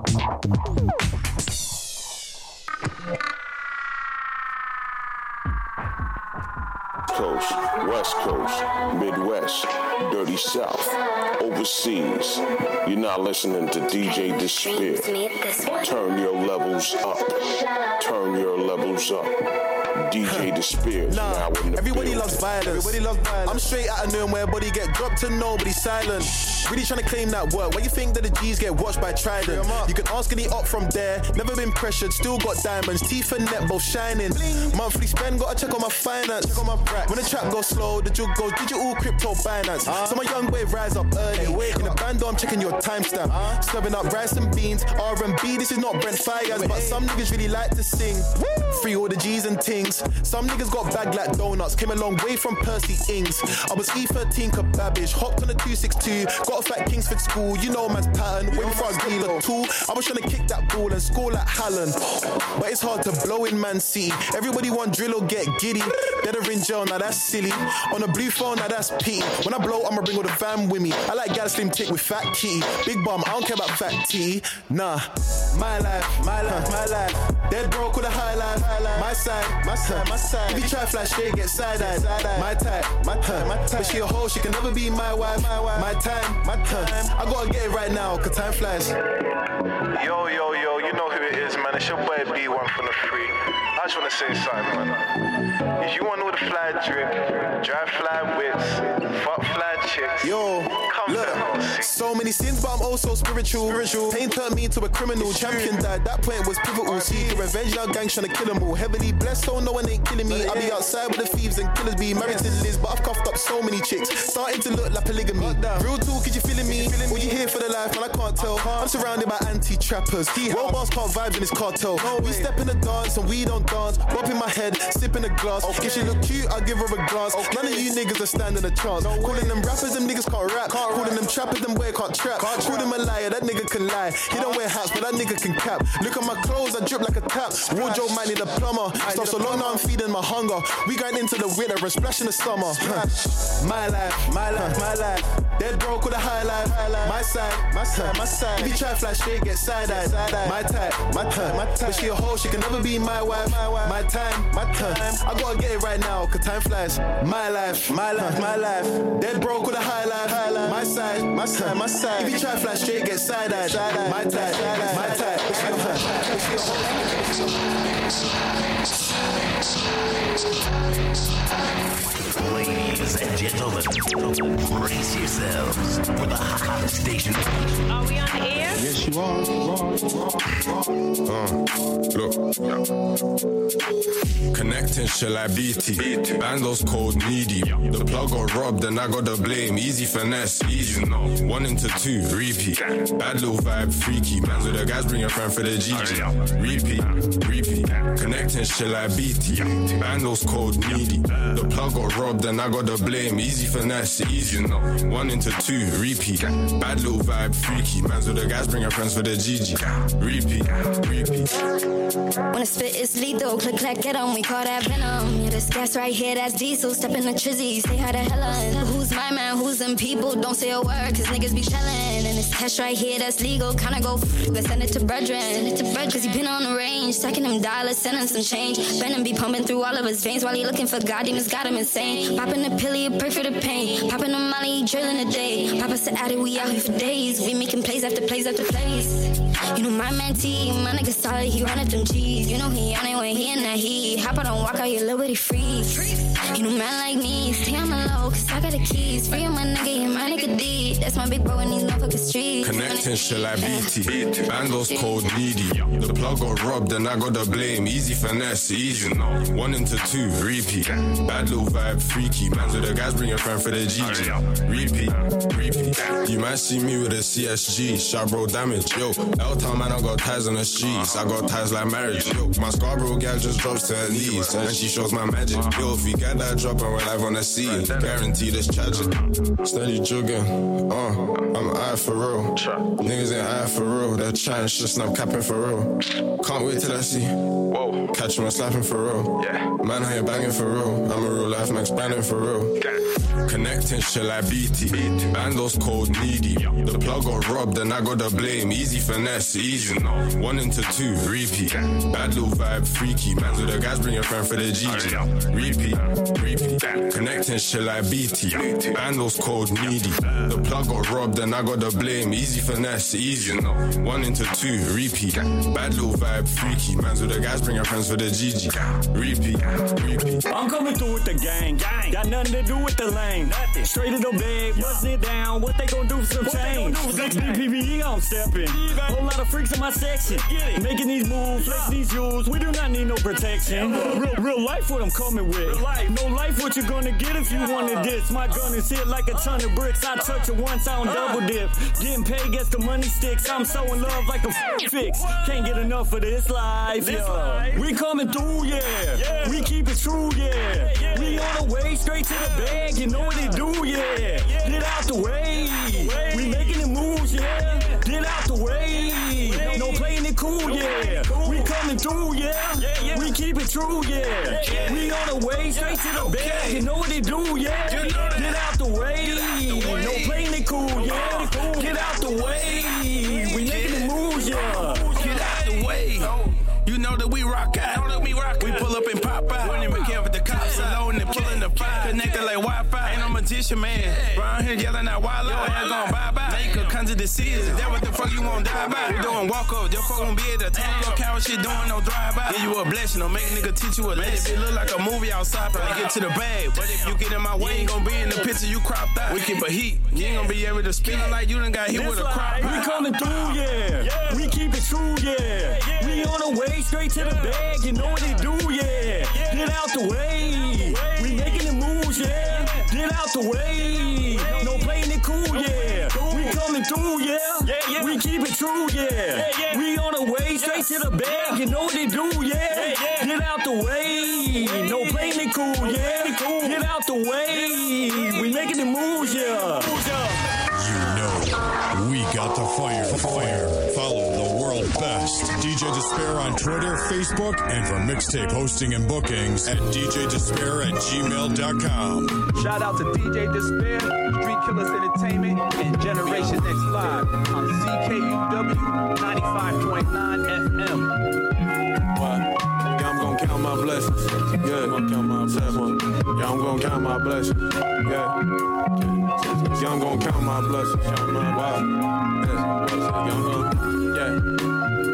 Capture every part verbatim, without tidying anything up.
Coast, West Coast, Midwest, Dirty South, overseas. You're not listening to D J Despair. Turn your levels up. Turn your levels up. D J Despair nah, now in the everybody building. loves violence. Everybody loves violence. I'm straight out of nowhere where body get dropped and nobody silent. Really trying to claim that work. Why you think that the G's get watched by Trident? You can ask any op from there. Never been pressured, still got diamonds. Teeth and neck both shining. Bling. Monthly spend, gotta check on my finance. Check on my racks. When the trap goes slow, the jug goes digital crypto Binance. Uh, so my young wave rise up early. Hey, in the band, I'm checking your timestamp. Uh, Serving up rice and beans, R and B. This is not Brent Fires, wait, but hey. Some niggas really like to sing. Woo. Free all the G's and things. Some niggas got bagged like donuts. Came a long way from Percy Ings. I was E thirteen kebabish. Hopped on a two six two. Got a fat Kingsford school. You know man's pattern. Waiting for a kilo two. I was trying to kick that ball and score like Hallen. But it's hard to blow in Man City. Everybody want drill or get giddy. Dead or in jail, now that's silly. On a blue phone, now that's pity. When I blow, I'ma bring all the fam with me. I like gal slim tick with fat kitty. Big bum, I don't care about fat tea. Nah, my life, my life, my life. Dead broke with a high life. My side, my side, my side. If you try flash straight, get side-eyed. My type, my type, my type. But she a hoe, she can never be my wife. My time, my time. I gotta get it right now, cause time flies. Yo, yo, yo, you know who it is, man. It's your boy B one from the free. I just wanna say something, man. If you want all the fly drip, drive fly whips, fuck fly chicks, yo, come look, so many sins, but I'm also spiritual. spiritual. Pain turned me into a criminal. Champion died, that point was pivotal. See, the revenge, now gang trying to kill them all. Heavily blessed, so no one ain't killing me. I be outside with the thieves and killers, be married to Liz, but I've cuffed up so many chicks. Starting to look like polygamy. Real talk, is you feeling me? What you here for the life, man, I can't tell. I'm surrounded by anti-trappers. World boss can't vibes in this cartel. We step in the dance and we don't dance. Bop in my head, sip in the glass. If she look cute, I'll give her a glance. None of you niggas are standing a chance. Calling them rappers, them niggas can't rap. Calling them trappers, them boy can't trap. Call them a liar, that nigga can lie. He don't wear hats, but that nigga can cap. Look at my clothes, I drip like a tap. Wardrobe might need a plumber. Stop so long now I'm feeding my hunger. We going into the winter and splashing the summer. My life, my life, my life. Dead broke with a high life. My side, my side, my side. If you try flash straight, get side-eyed. My type, my type, my type. But she a hoe, she can never be my wife. My time, my time. I gotta get it right now, cause time flies. My life, my life, my life. Dead broke with a high life. My side, my side, my side. If you try flash straight, get side-eyed. My type, my type. But she a hoe, but she a hoe. Ladies and gentlemen, brace yourselves for the hottest station. Are we on the air? Yes, you are. Uh, look. Connecting shit like B T. Bandos cold needy. The plug got robbed and I got the blame. Easy finesse, easy. One into two, repeat. Bad little vibe, freaky. Man's with the guys, bring a friend for the G G. Repeat, repeat. Connecting shit like B T. Bandos cold needy. The plug got robbed and I got the blame. Easy finesse, easy. One into two, repeat. Bad little vibe, freaky. Man's with the guys, bring a friends for the G G. Repeat, repeat. When I spit, it's lethal. Click, clack, get on. We call that venom. Yeah, this gas right here, that's diesel. Step in the trizzy, say hi to Helen. Who's my man? Who's them people? Don't say a word, cause niggas be shelling. And this cash right here, that's legal. Kinda go f***, let's send it to brethren. Send it to brethren. Cause he been on the range, stacking them dollars, sending some change. Venom be pumping through all of his veins while he looking for God. Demons got him insane. Popping the pilly, pray for the pain. Popping the molly, drilling the day. Papa said, Addy, we out here for days. We making plays after plays after plays. You know my man T, my nigga solid, he run up them G's. You know he on it when he in that heat. Hop out and walk out, your liberty freeze. You know man like me, stay on the low, cause I got the keys. Free on my nigga, yeah, my nigga D. That's my big bro in these motherfucking streets. Connecting shit like B T. Bandos cold needy. The plug got robbed and I got the blame. Easy finesse, easy. One into two, repeat. Bad little vibe, freaky. Man's with the guys, bring a friend for the G G. Repeat, repeat. You might see me with a C S G. Shot bro damage, yo. L-Town man, I got ties on the streets. I got ties like marriage, yo. My Scarborough gal just drops to her knees and she shows my magic. Yo, if we get that drop and we're live on the scene, guarantee this tragic. Steady jugging, uh. I'm eye for real. Niggas ain't eye for real. They're trying shit, snap capping for real. Can't wait till I see. Whoa. Catch him slapping for real. Yeah. Man, how you banging for real? I'm a real life man, expanding for real. Connecting shit like B T. Bandos cold, needy. The plug got robbed, and I got the blame. Easy finesse, easy. One into two, repeat. Bad little vibe, freaky. Man, so the guys bring your friend for the G G. Repeat, repeat. Connecting shit like B T. Bandos cold, needy. The plug got robbed, and I got the blame. Easy finesse, easy. One into two, repeat. Bad little vibe, freaky. Man, so the guys bring your friends for the G G. Repeat, repeat. I'm coming through with the gang. gang. Got nothing to do with the lane. Nothing. Straight to the bed, busting it down. What they gon' do for some change? six B P B E, I'm stepping. Whole lot of freaks in my section. Making these moves, flexing these jewels. We do not need no protection. Real, real life what I'm coming with. No life what you're gonna get if you wanted this. My gun is hit like a ton of bricks. I touch it once, I don't double dip. Getting paid gets the money sticks. I'm so in love like a f- fix. Can't get enough of this life, yeah. We coming through, yeah. We keep it true, yeah. We on the way straight to the bag. You know what they do, yeah. Get out the way. We making the moves, yeah. Get out the way. No playing it cool, yeah. We coming through, yeah. We keep it true, yeah. We on the way straight to the bag. You know what they do, yeah. Get out the way. No playing it cool, yeah. Get out the way. We making the moves, yeah. Get out the way. You know that we rock out. We pull up and pop out. When we care with the cops alone and pulling the fire. Connected like Wi-Fi. Ain't no magician, man. Round here yelling out wild out. Your gon' bye-bye. Make a kinds of decisions. That what the fuck you won't die by. We doing walk-up. Your fuck won't be able to talk. Your cow shit doing no drive-by. Give you a blessing. Don't make a nigga teach you a lesson. It look like a movie outside. Probably get to the bag. But if you get in my way, you ain't gon' be in the picture you cropped out. We keep a heat. You ain't gon' be able to spin it like you done got hit with a crop. We coming through, yeah. We keep it true, yeah. We on the way straight to the bag. You know what they do, yeah. Get out the way. We making the moves, yeah. Get out the way. No playing it cool, yeah. We coming through, yeah. We keep it true, yeah. We on the way straight to the bag. You know what they do, yeah. Get out the way. No playing it cool, yeah. Get out the way. We making the moves, yeah. You know, we got the fire. Fire. Follow the world best D J Despair on Twitter, Facebook, and for mixtape hosting and bookings at d j despair at gmail dot com. Shout out to D J Despair, Street Killers Entertainment, and Generation X Live on C K U W ninety-five point nine F M. What? Yeah, I'm gonna count my blessings. Yeah, I'm gonna count my blessings. Yeah, I'm gonna count my blessings. Yeah. Yeah, I'm gonna count my blessings. Count my wow. Yeah, I'm gonna, yeah.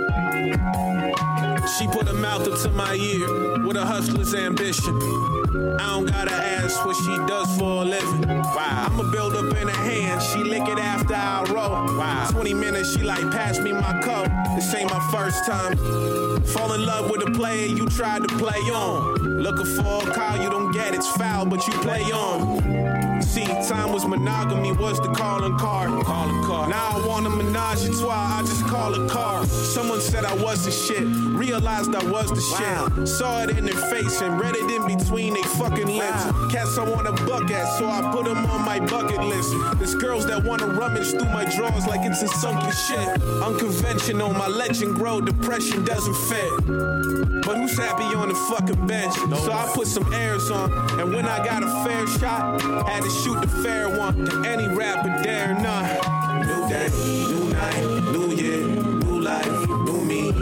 She put her mouth up to my ear with a hustler's ambition. I don't gotta ask what she does for a living. Wow. I'ma build up in her hand, she lick it after I roll. Wow. twenty minutes, she like, pass me my cup. This ain't my first time. Fall in love with a player you tried to play on. Looking for a car you don't get, it's foul, but you play on. See, time was monogamy, was the calling card. Calling card. Now I want a menage a trois, I just call a car. Someone said I was the shit, realized I was the wow. shit. Saw it in their face and read it in between they fucking lips. Wow. Cats I wanna buck at, so I put them on my bucket list. There's girls that wanna rummage through my drawers like it's a sunken shit. Unconventional, my legend grow, depression doesn't fit. But who's happy on the fucking bench? No. So I put some airs on, and when I got a fair shot, had to shoot the fair one to any rapper dare not. New day, new night, new year, new life, new me.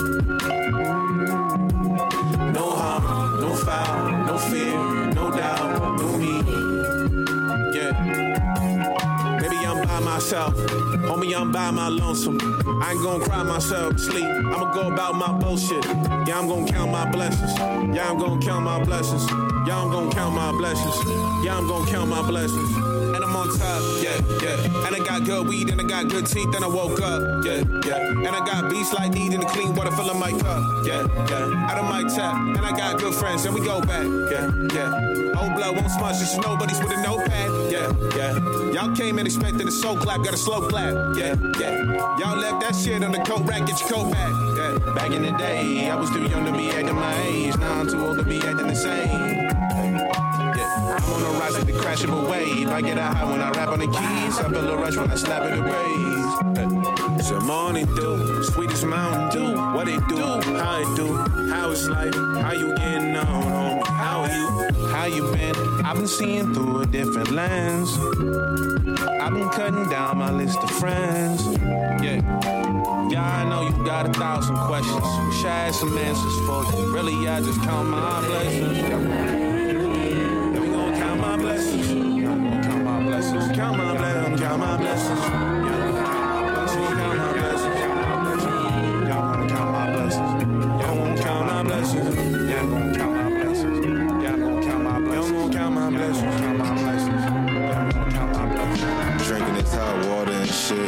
No harm, no foul, no fear, no doubt, new me. Yeah. Maybe I'm by myself, homie, I'm by my lonesome. I ain't gonna cry myself to sleep, I'ma go about my bullshit. Yeah, I'm gonna count my blessings. Yeah, I'm gonna count my blessings. Yeah, I'm gonna count my blessings. Yeah, I'm gonna count my blessings. And I'm on top, yeah, yeah. And I got good weed and I got good teeth and I woke up, yeah, yeah. And I got beats like needing to clean water filling my cup, yeah, yeah. Out of my tap, and I got good friends and we go back, yeah, yeah. Old blood won't smudge just nobody's with a notepad, yeah, yeah. Y'all came in expecting a soul clap, got a slow clap, yeah, yeah. Y'all left that shit on the coat rack, get your coat back, yeah. Back in the day, I was too young to be acting my age. Now I'm too old to be acting the same. Yeah, I'm on no rocks to crash of a wave. I get a high when I rap on the keys. I feel a rush when I slap in the bass. It's a morning dew, sweetest Mountain Dew. What it do, how it do, how it's life, how you getting on, homie, how you, how you been? I've been seeing through a different lens. I've been cutting down my list of friends. Yeah, yeah, I know you got a thousand questions. Wish I had some answers for you. Really, I just count my blessings. Yeah, we gon' count my blessings. Yeah, I'm gon' count my blessings. Count my blessings. Count my blessings. Shit.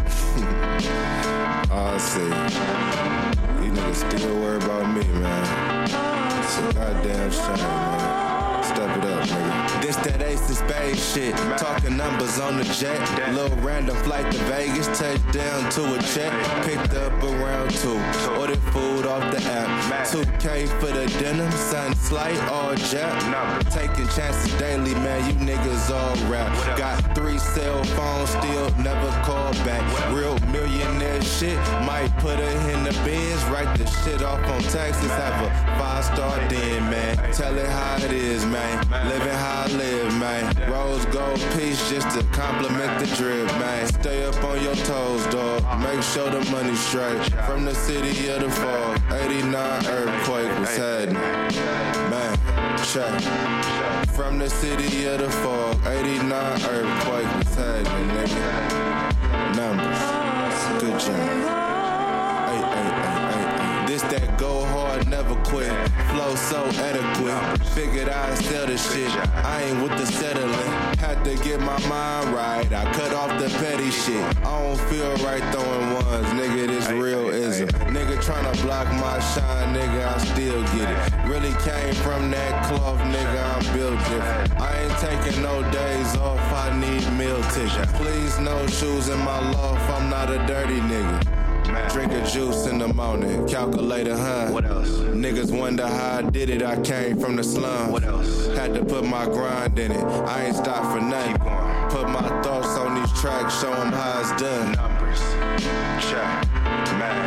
I say, these niggas still worry about me, man. It's a goddamn shame, man. Step it up, nigga. This that ace of spades shit. Talking numbers on the jet. Little random flight to Vegas. Touchdown to a check. Picked up around two. Ordered food off the app. two K for the denim. Sun slight, all jet. Taking chances daily, man. You niggas all rap. Got three cell phones, still never call back. Real millionaire shit. Might put her in the bins. Write the shit off on taxes. Have a five star den, man. Tell it how it is, man. Living how I live, man. Rose gold piece just to compliment the drip, man. Stay up on your toes, dog. Make sure the money's straight. From the city of the fog, eighty-nine earthquake was happening. Man, check. From the city of the fog, eighty-nine earthquake was happening, nigga. Numbers, good job. Ay, ay, ay, ay, ay. This that go hard, never quit. Flow so adequate. Figured I'd sell the shit. I ain't with the settling. Had to get my mind right. I cut off the petty shit. I don't feel right throwing ones. Nigga, this real isn't. Nigga tryna block my shine. Nigga, I still get it. Really came from that cloth. Nigga, I'm built different. I ain't taking no days off. I need meal tickets. Please, no shoes in my loft. I'm not a dirty nigga. Drink a juice in the morning, calculator, huh? What else? Niggas wonder how I did it, I came from the slums. What else? Had to put my grind in it, I ain't stopped for nothing. Put my thoughts on these tracks, show them how it's done. Numbers, check, man.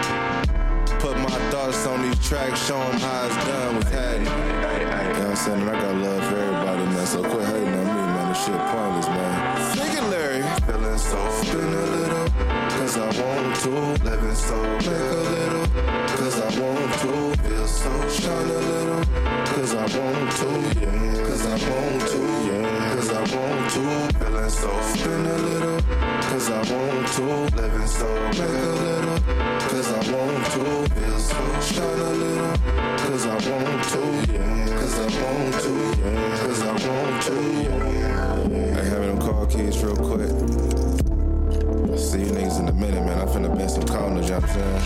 Put my thoughts on these tracks, show them how it's done. What's happening? You know what I'm saying? I got love for everybody, man, so quit hating on me, man. This shit pointless, man. Nigga Larry, feeling so, spin a little. Cause I want to, living so, make a little, cause I want to, feel so, shine a little, cause I want to, yeah, cause I want to, yeah, cause I want to, feeling so, spin a little, cause I want to, living so, make a little, cause I want to, feel so, shine a little, cause I want to, yeah, cause I want to, yeah, cause I want to, yeah. I having them car keys real quick. See you niggas in a minute, man. I'm finna bend some corners, you know what I'm saying?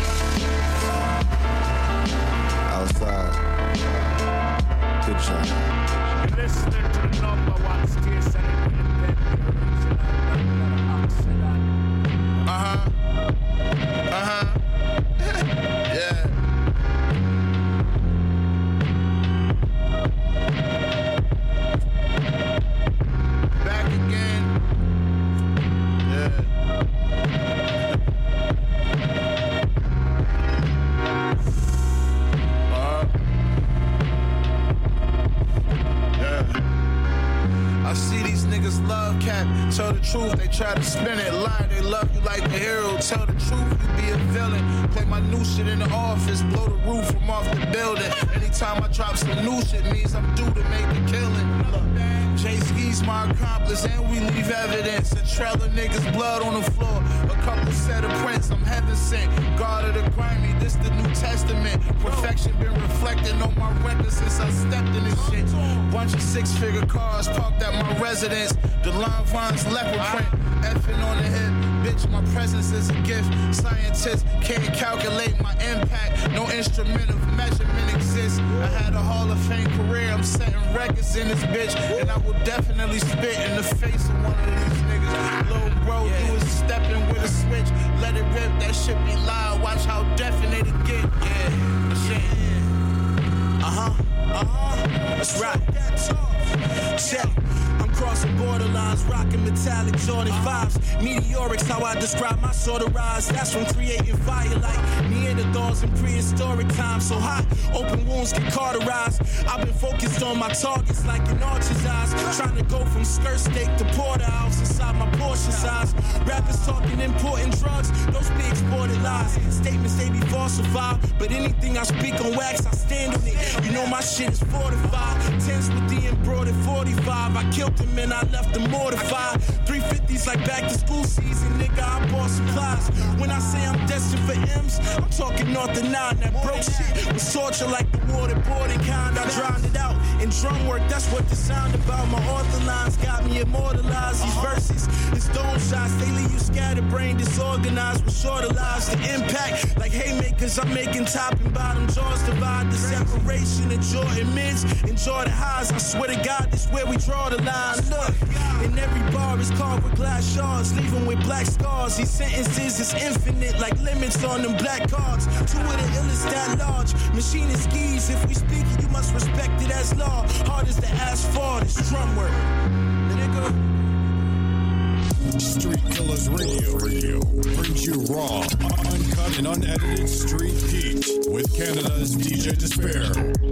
Outside. Good job. You're listening to the number one station in the Uh-huh. Uh-huh. Yeah. Back again. Yeah. I see these niggas love cap. Tell the truth, they try to spin it. Lie, they love you like a hero. Tell the truth, you be a villain. Play my new shit in the office. Blow the roof from off the building. Anytime I drop some new shit, means I'm due to make a killing. J-Ski's my accomplice, and we leave evidence. A trail of niggas' blood on the floor. A couple set of prints, I'm heaven sent. God of the grimy, this the New Testament. Perfection been reflecting on my record since I stepped in this shit. Bunch of six-figure cars parked at my residence. The Lon Von's leopard print, effing on the hip. Bitch, my presence is a gift. Scientists can't calculate my impact. No instrument of measurement exists. I had a Hall of Fame career. I'm setting records in this bitch, and I will definitely spit in the face of one of these niggas. Little bro, yeah. You was stepping with a switch. Let it rip, that shit be loud. Watch how definite it get. Yeah, shit. Uh huh. Uh huh. That's right. Check. I'm crossing borderlines, rocking metallic Jordan fives. Meteorics, how I describe my sort of rise. That's from creating fire like Neanderthals in prehistoric times. So hot, open wounds get cauterized. I've been focused on my targets like an archer's eyes. Trying to go from skirt steak to porterhouse inside my portion size. Rappers talking important drugs, those be exported lies. Statements they be falsified, but anything I speak on wax, I stand on it. You know my shit is fortified. Tense with the embroidered forty-five. I killed them and I left them mortified. three fifties like back to school season, nigga, I bought supplies. When I say I'm destined for M's, I'm talking north of nine. That broke shit was torture like the waterboarding kind. I drowned it out in drum work, that's what the sound about. My author lines got me immortalized. These verses, it's stone shots, they leave you scattered, brain disorganized with shorter lives. The impact, like haymakers, I'm making top and bottom jaws divide. The separation of Jordan mids and Jordan highs. I swear to God, this where we draw the line. Look, and every bar is carved with glass shards, leaving with black scars. These sentences is infinite, like limits on them black cards. Two of the illest that large. Machine and skis, if we speak it, you must respect it as law. Hard as the asphalt, it's drum work. Nigga. Street Killers Radio, Radio brings you raw, uncut, and unedited street heat with Canada's D J Despair.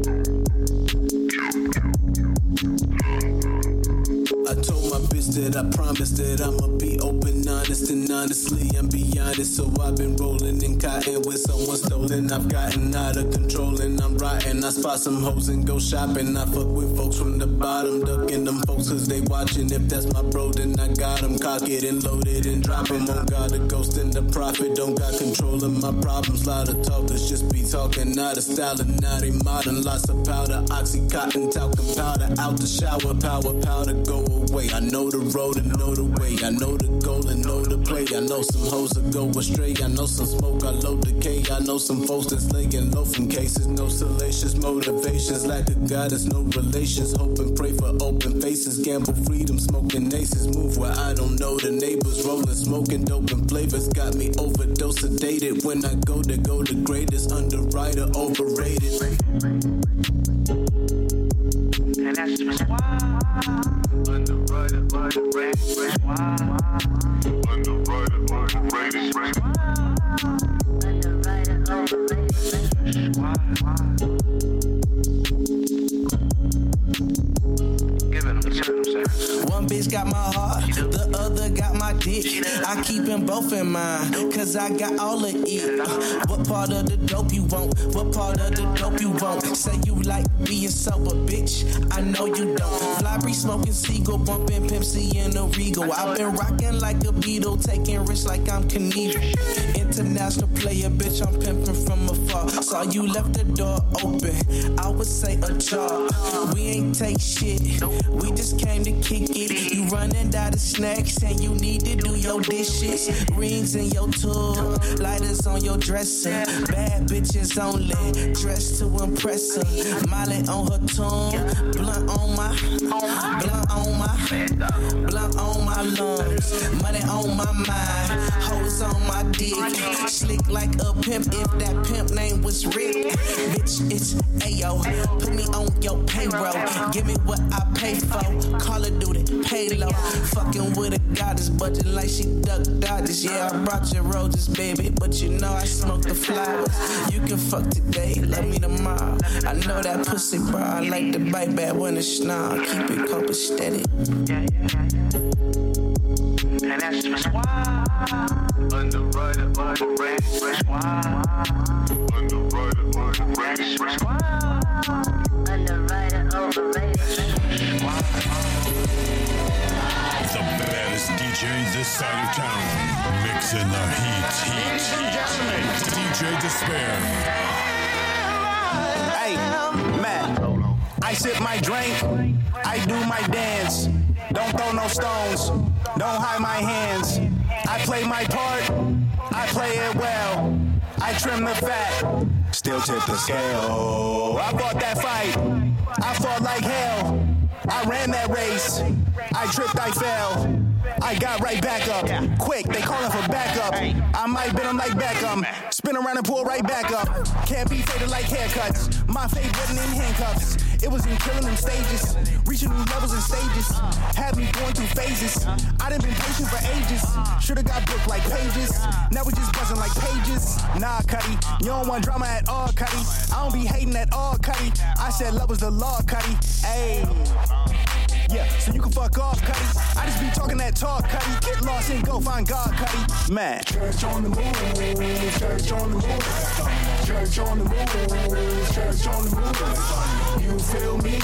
I told my bitch that I promised that I'ma be open, honest, and honestly I'm beyond it. So I've been rolling in cotton with someone stolen. I've gotten out of control and I'm rotten. I spot some hoes and go shopping. I fuck with folks from the bottom, ducking them folks cause they watching. If that's my bro, then I got them. Cock it and load it and drop them. On God, the ghost and the prophet. Don't got control of my problems. Lot of talkers just be talking. Not a style and not a modern. Lots of powder, oxycontin, talcum powder. Out the shower, power, powder, go away. I know the road and know the way. I know the goal and know the play. I know some hoes that go astray. I know some smoke, I low decay. I know some folks that's laying low from cases. No salacious motivations. Lack of guidance, no relations. Hope and pray for open faces. Gamble freedom, smoking aces. Move where I don't know the neighbors. Rolling, smoking dope and flavors. Got me overdose sedated. When I go to go the greatest. Underwriter, overrated. And that's just why. Underwriter, underrated, why? Underwriter, overrated, underwriter, overrated, why? One bitch got my heart, the other got my dick. I keep them both in mind, cause I got all of it. What part of the dope you want? What part of the dope you want? Say you like being sober, bitch. I know you don't. Fly breeze smoking seagull, bumping Pimp C in a Regal. I've been rocking like a Beatle, taking risks like I'm Knievel. International player, bitch, I'm pimping from afar. Saw you left the door open, I would say ajar. We ain't take shit, we just came to kick it. You running out of snacks and you need to do your dishes. Rings in your tour, lighters on your dresser. Bad bitches only, dressed to impress her. Molly on her tongue, blunt on my, blunt on my, blunt on my lungs. Money on my mind, hoes on my dick. Slick like a pimp if that pimp name was Rick. Bitch, it's Ayo, put me on your payroll. Give me what I pay for. Call of Duty, pay low. Fucking with a goddess, budget like she duck dodges. Yeah, I brought your roses, baby, but you know I smoke the flowers. You can fuck today, love me tomorrow. I know that pussy, bro. I like to bite back when it's snarl. Keep it copacetic. And that's just why. Underwriter, underrated, why? Underwriter, underrated, why? Underwriter, overrated, why? The baddest D J this side of town, mixing the heat, heat, heat. D J Despair. Hey, Matt, I sip my drink, I do my dance. Don't throw no stones, don't hide my hands. I play my part, I play it well. I trim the fat, still tip the scale. I fought that fight, I fought like hell. I ran that race, I tripped, I fell. I got right back up, quick, they calling for backup. I might bend them like Beckham. Spin around and pull right back up. Can't be faded like haircuts. My fade wasn't in handcuffs. It was in killing them stages. Reaching new levels and stages. Had me going through phases. I done been patient for ages. Should've got booked like pages. Now we just buzzing like pages. Nah, Cuddy, you don't want drama at all, Cuddy. I don't be hating at all, Cuddy. I said love was the law, Cuddy. Ayy. Yeah, so you can fuck off, Cuddy. I just be talking that talk, Cuddy. Get lost and go find God, Cuddy. Man. Church on the move, church on the move. Church on the move, church on the move. You feel me,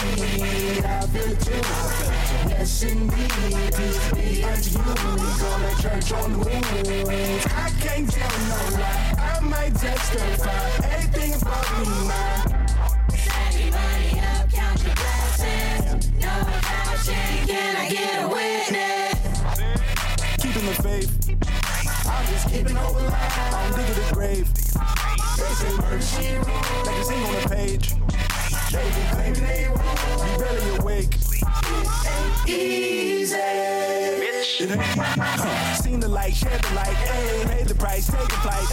I feel it too. Yes, indeed, peace be unto you. We gonna church on the move. I can't tell no lie, I might testify. Anything about me, man. Stack your money up, count your blessings. No vouching, can I get a witness? Keeping the faith. I'm just keeping hope alive. I'm digging the grave. Grace and mercy, like this ain't on the page. They be claiming they wrong. You barely awake. It ain't easy. Bitch. It ain't huh. Seen the light, shared the light, ayy. Paid the price, take a flight,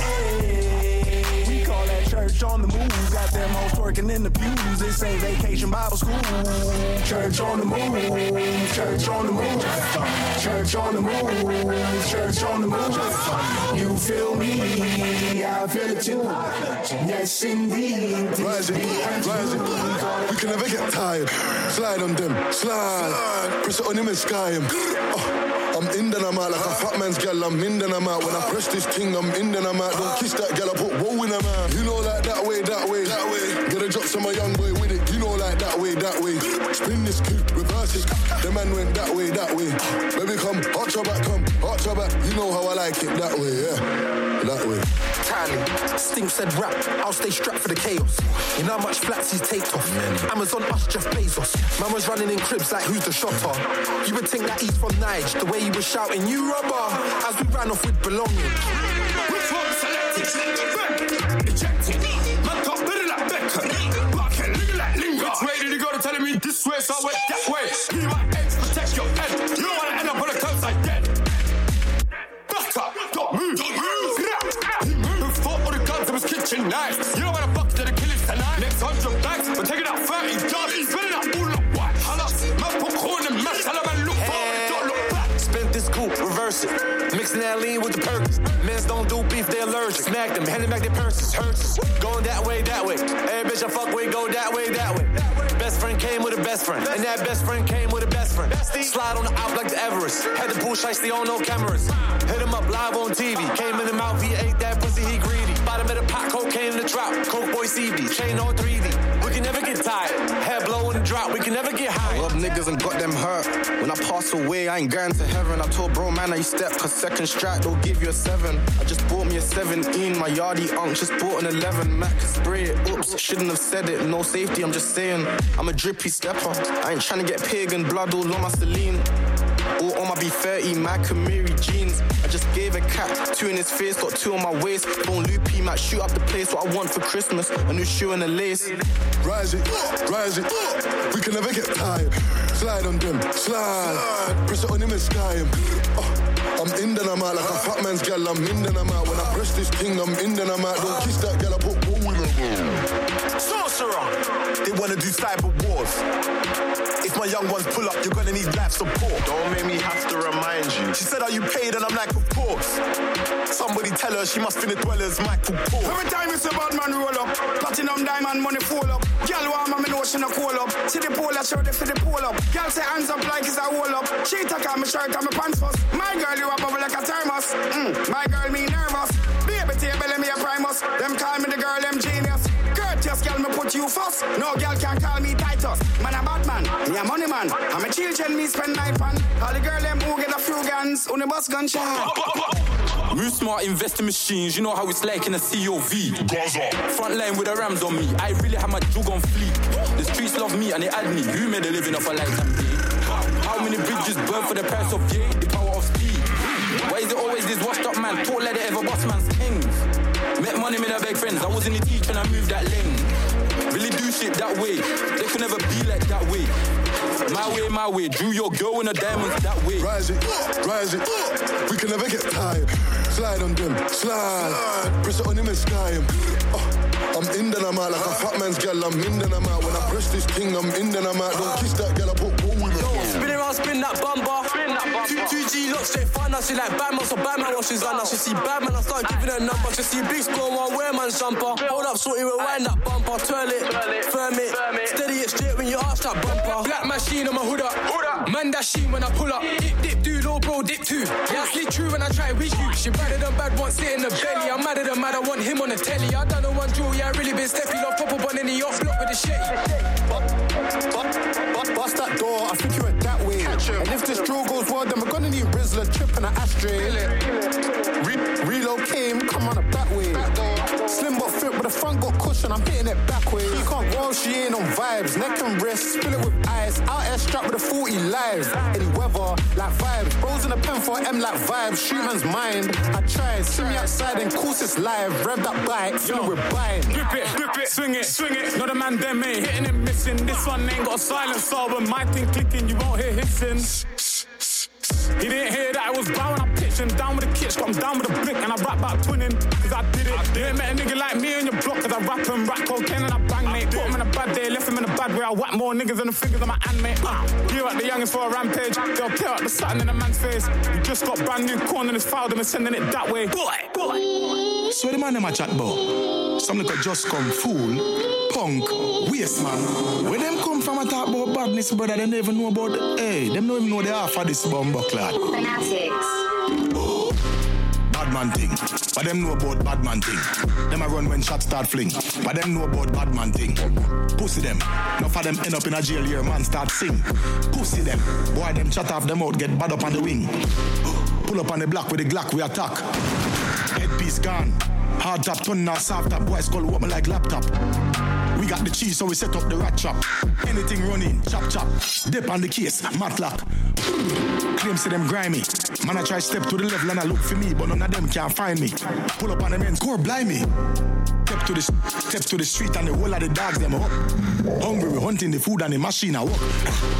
ayy. We call that church on the move. Got them hoes twerking in the pews. This ain't vacation Bible school. Church on the move, church on the move. Church on the move, church on the move. You feel me, I feel it too. Yes, indeed. Rise it, rise it. We can never get tired. Slide on them, slide. Press it on him and sky him. Oh, I'm in then I'm out like a fat man's gal. I'm in then I'm out. When I press this thing, I'm in then I'm out. Don't kiss that gal, I put woe in her mouth. You know, like that way, that way, that way. Get a drop to my young boy with it. You know, like that way, that way. Spin this coupe, reverse it. The man went that way, that way. Baby, come, arch your back, come, arch your back. You know how I like it, that way, yeah. That way. Tally, Sting said rap, I'll stay strapped for the chaos. You know how much flats he's taped off. Amazon us Jeff Bezos. Man was running in cribs like who's the shotter. You would think that he's from Nige, the way he was shouting, you rubber, as we ran off with belonging. Which one selected? Ejected. Man got better like Beckham. Barking, look like Linger. Which way did he go to telling me this way, so I went that way? Be my ex, protect your head. You don't wanna end up on the coastline dead. Back up, don't move, don't move. He moved. Who fought all the guns in his kitchen knives? You don't wanna fuck to the killers tonight. Next hundred bags, we're taking out thirty jobs. He's spinning out all the white. Halas, man put corn and mash. Tell a man look forward, don't look back. Spent this coupe, reverse it. Mixing that lean with the Perkins. Men's don't do beef, they allergic. Smack them, handing back their purses, hurts. Going that way, that way. Every bitch I fuck with, go that way, that way. Best friend came with a best friend. And that best friend came with a best friend. Slide on the out like the Everest. Had the bull shiesty on no cameras. Hit him up live on T V. Came in the mouth, he ate that pussy, he greedy. Bottom of the pot, cocaine in the drop. Coke boy C B, chain on three D. We can never get tired. Hair blow in the drop, we can never get high. Rob niggas and got them hurt. When I pass away, I ain't going to heaven. I told bro, man, I step, cause second strike, they'll give you a seven. I just bought me a seventeen. My yardie unk just bought an eleven. Mac can spray it. Oops, shouldn't have said it. No safety, I'm just saying. I'm a drippy stepper. I ain't trying to get pagan blood all on my Celine. All on my B thirty, my Camry jeans. I just gave a cat two in his face, got two on my waist. Phone loopy, might shoot up the place. What I want for Christmas, a new shoe and a lace. Rise it, rise it. We can never get tired. Slide on them, slide. Press it on him and sky him. Oh, I'm in then I'm out like a fat man's gal. I'm in then I'm out. When I press this thing, I'm in then I'm out. Don't kiss that gal, I put woe in her. Sorcerer, they wanna do cyber wars. If my young ones pull up, you're gonna need life support. Don't make me have to remind you. She said, are you paid? And I'm like, of course. Somebody tell her she must finish well as Michael Paul. Every time it's a bad man roll up, platinum diamond money fall up. Girl warm, I'm in ocean a call up. See the pole, I show the for the pole up. Girl say hands up like it's a wall up. She take out my shirt and my pants first. My girl, you a bubble like a thermos. Mm, my girl, me nervous. Baby, table, me a primus. Them call me the girl, them genius. Courteous girl, me put you first. No girl can call me Titus. Man a bad man, me a money man. I'm a children, me spend night fun. All the girl them who get a few guns on the bus gunshot. Move smart, invest in machines. You know how it's like in a C O V. Gaza. Front line with the Rams on me. I really have my jug on fleek. The streets love me and they add me. Who made a living off a lifetime day? How many bridges burn for the price of yay? The power of speed. Why is it always this washed up man? Tall like they ever boss man's kings. Met money, made a big friends. I was in the teacher and I moved that lane. Really do shit that way. They could never be like that way. My way, my way. Drew your girl in the diamonds that way. Rise it, rise it. We can never get tired. Slide on them, slide. Press it on him and sky him. Oh. I'm in then I'm out like a fat man's gal. I'm in then I'm out. When I press this thing, I'm in then I'm out. Don't kiss that gal, I put more women. Spin around, spin that bumper. Spin that bumper. two G look straight fine. Now she like Batman, so Batman washes on. Now she see Batman, I start giving her number. She see big score, one wear man's jumper. Hold up, shorty, rewind that bumper. Twirl it, firm it, steady it straight when you arch that bumper. Black machine on my hood up. Man that sheen when I pull up. Dip, dip, do, low bro, dip too. Yeah, I sleep true when I try with you. She better than bad, want sit in the belly. I'm madder than mad, I want him on the telly. I done the one jewel, yeah, I really been steppy. Love pop up on any off block with the shit. Bust that door, I think you went that way. And if this drill goes well, then we're gonna need Rizzler, Chip and an ashtray. Re- relocate, come on a back way. Slim but fit, but the front got cushion, I'm hitting it back way. She can't roll, she ain't on vibes. Neck and wrist, spill it with ice. Out air strapped with a forty lives. Any weather, like vibes. Bros in a pen for M like vibes. Shoot man's mind. I tried, see me outside and course it's live. Rev that bike, fill it with buying. Grip it, grip it, swing it, swing it. Not a man them ain't hitting and missing. This one ain't got a silence, so when my thing clicking, you won't hear hissing. He didn't hear that I was bowing, I pitched him down with a kitch, got him down with a blick, and I rap back twinning, cause I did it. I didn't met a nigga like me on your block, cause I rap and rap cocaine and I bang, mate. Put him in a bad day, left him in a bad way, I whack more niggas than the fingers of my hand, mate. Uh, you at the youngest for a rampage, they'll tear up the satin in a man's face. You just got brand new corn and it's fouled him and sending it that way. Boy, boy. So the man them a chat about. Some little just come fool, punk, waste man. Where them come from a talk about badness, brother, they never know about the, hey, them don't even know the half of this bumbo clad. Fanatics. Bad man thing, but them know about bad man thing. Them a run when shots start fling, but them know about bad man thing. Pussy them, enough of them end up in a jail here, man start sing. Pussy them, boy them chat off them out, get bad up on the wing. Pull up on the block with the Glock, we attack. Headpiece gone, hard top, turn now soft top, boy skull open like laptop. We got the cheese, so we set up the rat trap. Anything running, chop chop. Dip on the case, matlock. Claims to them grimy. Man, I try step to the level and I look for me, but none of them can find me. Pull up on the men's core, blind me. Step to the step to the street and the whole of the dogs them up. Hungry, we hunting the food and the machine I walk.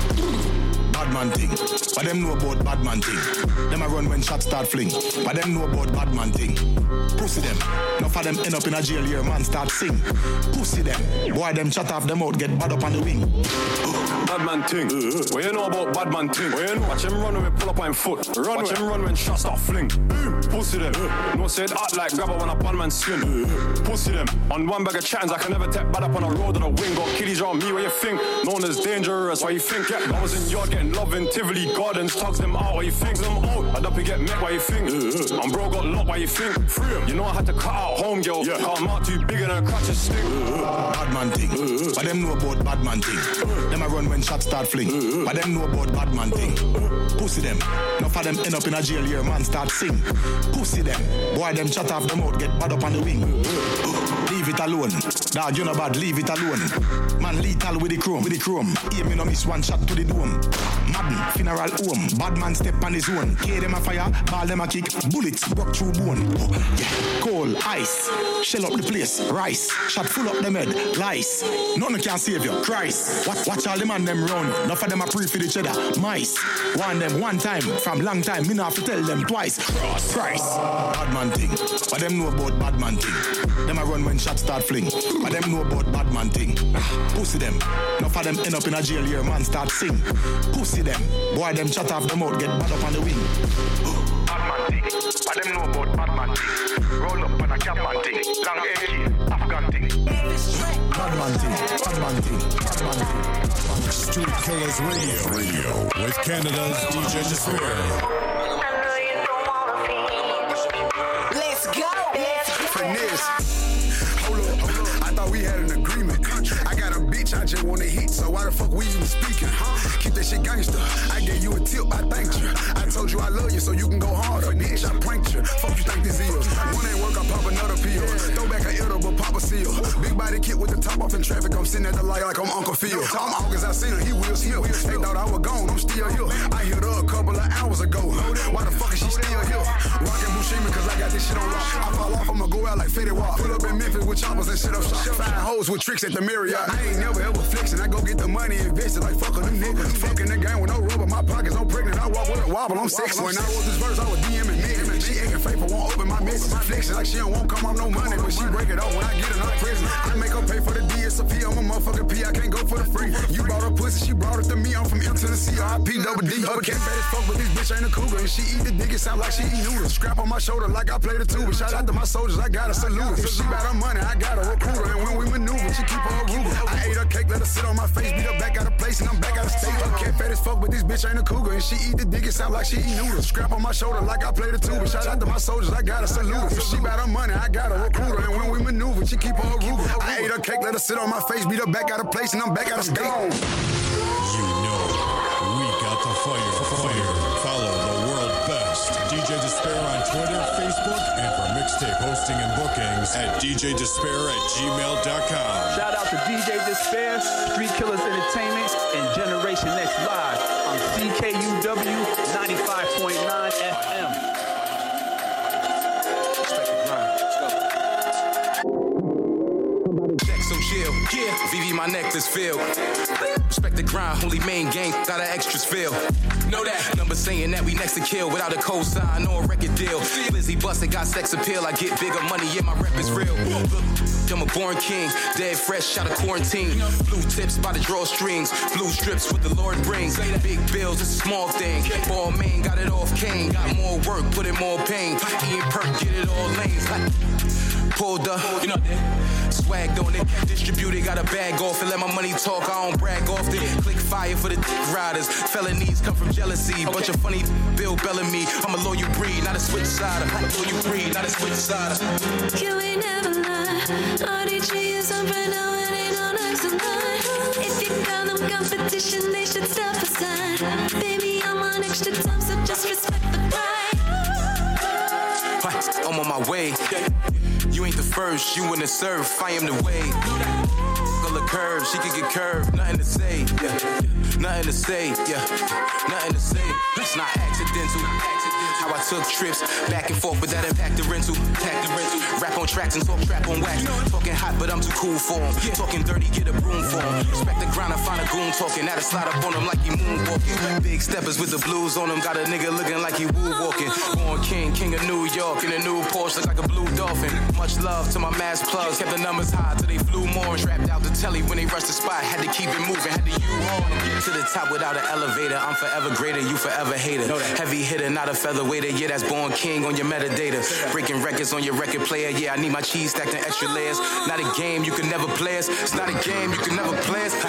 Bad man thing, but them know about bad man thing. Them a run when shots start fling, but them know about bad man thing. Pussy them, enough of them end up in a jail here, man start sing. Pussy them, boy them chat off them out, get bad up on the wing. Bad man thing, what you know about bad man thing? What you know? Watch him run when we pull up on foot. Run Watch him run when shots start fling. Pussy them, no said act like grabber when a bad man skin. Pussy them, on one bag of chattings I can never take bad up on a road or a wing. Got kiddies around me, what you think? Known as dangerous, what you think? Yeah, I was in yard getting love in Tivoli Gardens, tugs them out, what you think? Them out, I'd up and get met, what you think? I'm bro got locked, what you think? Free him. You know I had to cut out home girl, yeah. Cause I'm out too bigger than a crutches stick. Bad man thing, but them know about bad man thing. Them a run when shots start fling, but them know about bad man thing. Pussy them, enough of them end up in a jail here, man start sing. Pussy them, boy them chat off them out, get bad up on the wing. Leave it alone, dog you know bad, leave it alone. Man lethal with the chrome, with the chrome. Aim in on miss one shot to the dome. Madden, funeral home, bad man step on his own. K them a fire, ball them a kick, bullets broke through bone. Oh, yeah. Coal, ice, shell up the place, rice, shot full up them head, lice. None can save you, Christ. Watch, watch all them and them round, enough of them a pre for each other, mice. One them one time, from long time, me not have to tell them twice. Cross, price, bad man thing, but them know about bad man thing. Them a run when shots start fling, but them know about bad man thing. Pussy them, enough of them end up in a jail here, man start sing. Pussy them, boy them chat off them out, get bad up on the wing. Bad man thing, but them know about bad man thing. Roll up on a cap man thing, long A K, Afghan thing. Bad man thing, bad man thing, bad man thing. Street Killers Radio, Radio with Canada's D J Despair. Let's go. Finesse. Hold up, hold up. I thought we had an agreement. I got a bitch, I just want to hit, so why the fuck we even speaking? Keep that shit gangster. I gave you a tip, I thanked you. I told you I love you, so you can go harder, bitch. I pranked you. Fuck you think this is? One ain't work, I pop another pill. Throw back a ill, but pop a seal. Big body kid with the top off in traffic. I'm sitting at the light like I'm Uncle Phil. Tom August, I seen him, he Will Smith. They thought I was gone, I'm still here. I hit her a couple of hours ago. Why the fuck is she still here? Rockin' Bushima me cause I got this shit on lock. I fall off, I'ma go out like Fetty Wap. Pull up in Memphis with choppers and shit up shop. Find hoes with tricks at the Marriott. I ain't never ever flexing. I go get the money invested like fuck them niggas. Fucking the game with no rubber. My pockets on pregnant. I walk with a wobble. I'm sexy. When I wrote this verse, I was DMing niggas. She acting faithful, won't open my message. Flexing like she don't want come off no money, but she break it off when I get in her prison. I make her pay for the D S P. I'm a motherfucking P. I can't go for the free. You brought her pussy, she brought it to me. I'm from M to the C. R I P double D. Her cat fat as fuck, but this bitch ain't a cougar. And she eat the dick, it sound like she eat noodles. Scrap on my shoulder like I play the tuba. Shout out to my soldiers, I got a salute. If she got her money, I got a recruiter. And when we maneuver, she keep her Ruger. I ate her cake, let her sit on my face, beat her back out of place, and I'm back out of state. Her cat fat as fuck, but this bitch ain't a cougar. And she eat the dick, it sound like she eat noodles. Scrap on my shoulder like I play the tuba. Shout out to my soldiers, I got a salute. If she got her money, I got a recruiter. And when we maneuver, she keep her Ruger. I ate her cake, let her sit on my face, beat her back out of place, and I'm back out of state. You know, we got the fire. Fire. Follow the world best D J Despair on Twitter, Facebook, and for mixtape hosting and bookings at d j despair at gmail dot com. Shout out to D J Despair, Street Killers Entertainment, and Generation X Live on C K U W ninety-five point nine F M. So chill, yeah, V V my necklace filled. Respect the grind, holy main game, got our extras feel. Know that, number saying that we next to kill without a cosign or a record deal. Lizzie busted, got sex appeal, I get bigger money, yeah, my rep is real. Look, I'm a born king, dead fresh out of quarantine. Blue tips by the drawstrings, blue strips with the Lord brings. Big bills, it's a small thing. Ball main, got it off Kane. Got more work, put in more pain. Ian Perk, get it all lanes. Pulled up, you know, swagged on it, distributed, got a bag off it, let my money talk, I don't brag often. Click fire for the dick riders, felonies come from jealousy, bunch of funny Bill Bellamy. I'm a loyal breed, not a switch sider. I'm a loyal breed, not a switch sider. You ain't never lie. R D G is on right now and ain't no next in line. If you call them competition, they should step aside. Baby, I'm on extra time, so just respect the grind. I'm on my way. You ain't the first, you in the surf, I am the way. Girl, a curve, she can get curved, nothing to say, yeah. Nothing to say, yeah. Nothing to say, it's not accidental. How I took trips back and forth, but that impact the rental. Pack the rental, rap on tracks and talk trap on wax. Talking hot, but I'm too cool for him. Talking dirty, get a broom for him. Respect the grind, I find a goon talking. Now to slide up on him like he moonwalking. Big steppers with the blues on him, got a nigga looking like he woo walking. Born king, king of New York, in a new Porsche, look like a blue dolphin. Much love to my mass plugs, kept the numbers high till they flew more. Trapped out the telly when they rushed the spot, had to keep it moving, had to U on them. To the top without an elevator, I'm forever greater, you forever hater. Heavy hitter, not a featherweighter, yeah, that's born king on your metadata. Breaking records on your record player, yeah, I need my cheese stacked in extra layers. Not a game, you can never play us. It's not a game, you can never play us.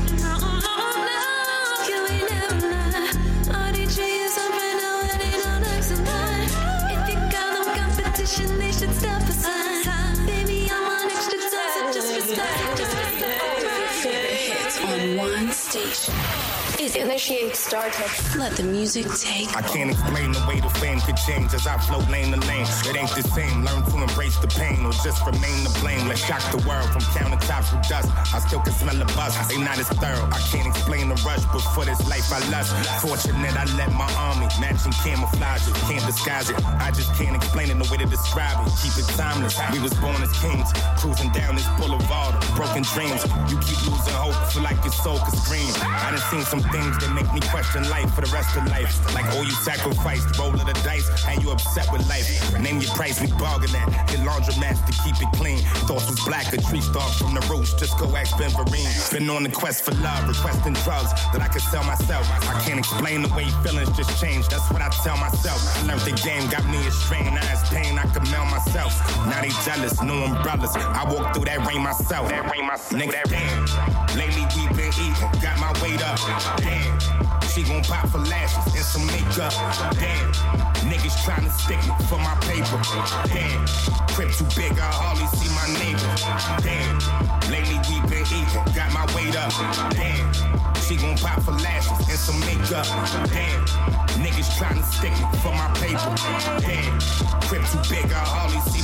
They should step aside. Baby, I'm on extra time, so just respect, just respect. On one station. Is initiate started. Let the music take. I can't explain the way the fame could change as I float lane to lane. It ain't the same. Learn to embrace the pain or just remain to blame. Let's shock the world from countertops with dust. I still can smell the buzz. They not as thorough. I can't explain the rush, but for this life I lust. Fortunate I let my army matching camouflage it. Can't disguise it. I just can't explain it. No way to describe it. Keep it timeless. We was born as kings, cruising down this boulevard of broken dreams. You keep losing hope, feel like your soul could scream. I done seen some things that make me question life for the rest of life. Like all you sacrificed, roll of the dice, and you upset with life. Name your price, we bargain at. Hit laundromats to keep it clean. Thoughts was black, a tree stalk from the roots. Just go ask Ben Vereen. Been on the quest for love, requesting drugs that I could sell myself. I can't explain the way feelings just change. That's what I tell myself. I learned the game, got me a strain. Now it's pain, I could mail myself. Now they jealous, no umbrellas. I walk through that rain myself. That rain myself. Nigga, damn. Lately we been eating, got my weight up. Damn. She gon' pop for lashes and some makeup. Damn. Niggas tryna stick me for my paper. Damn. Crib too big, I hardly see my neighbor. Damn. Lately we been eating, got my weight up. Damn. She gon' pop for lashes and some makeup. Damn. Niggas tryna stick me for my paper. Damn. Crib too big, I hardly see my neighbor.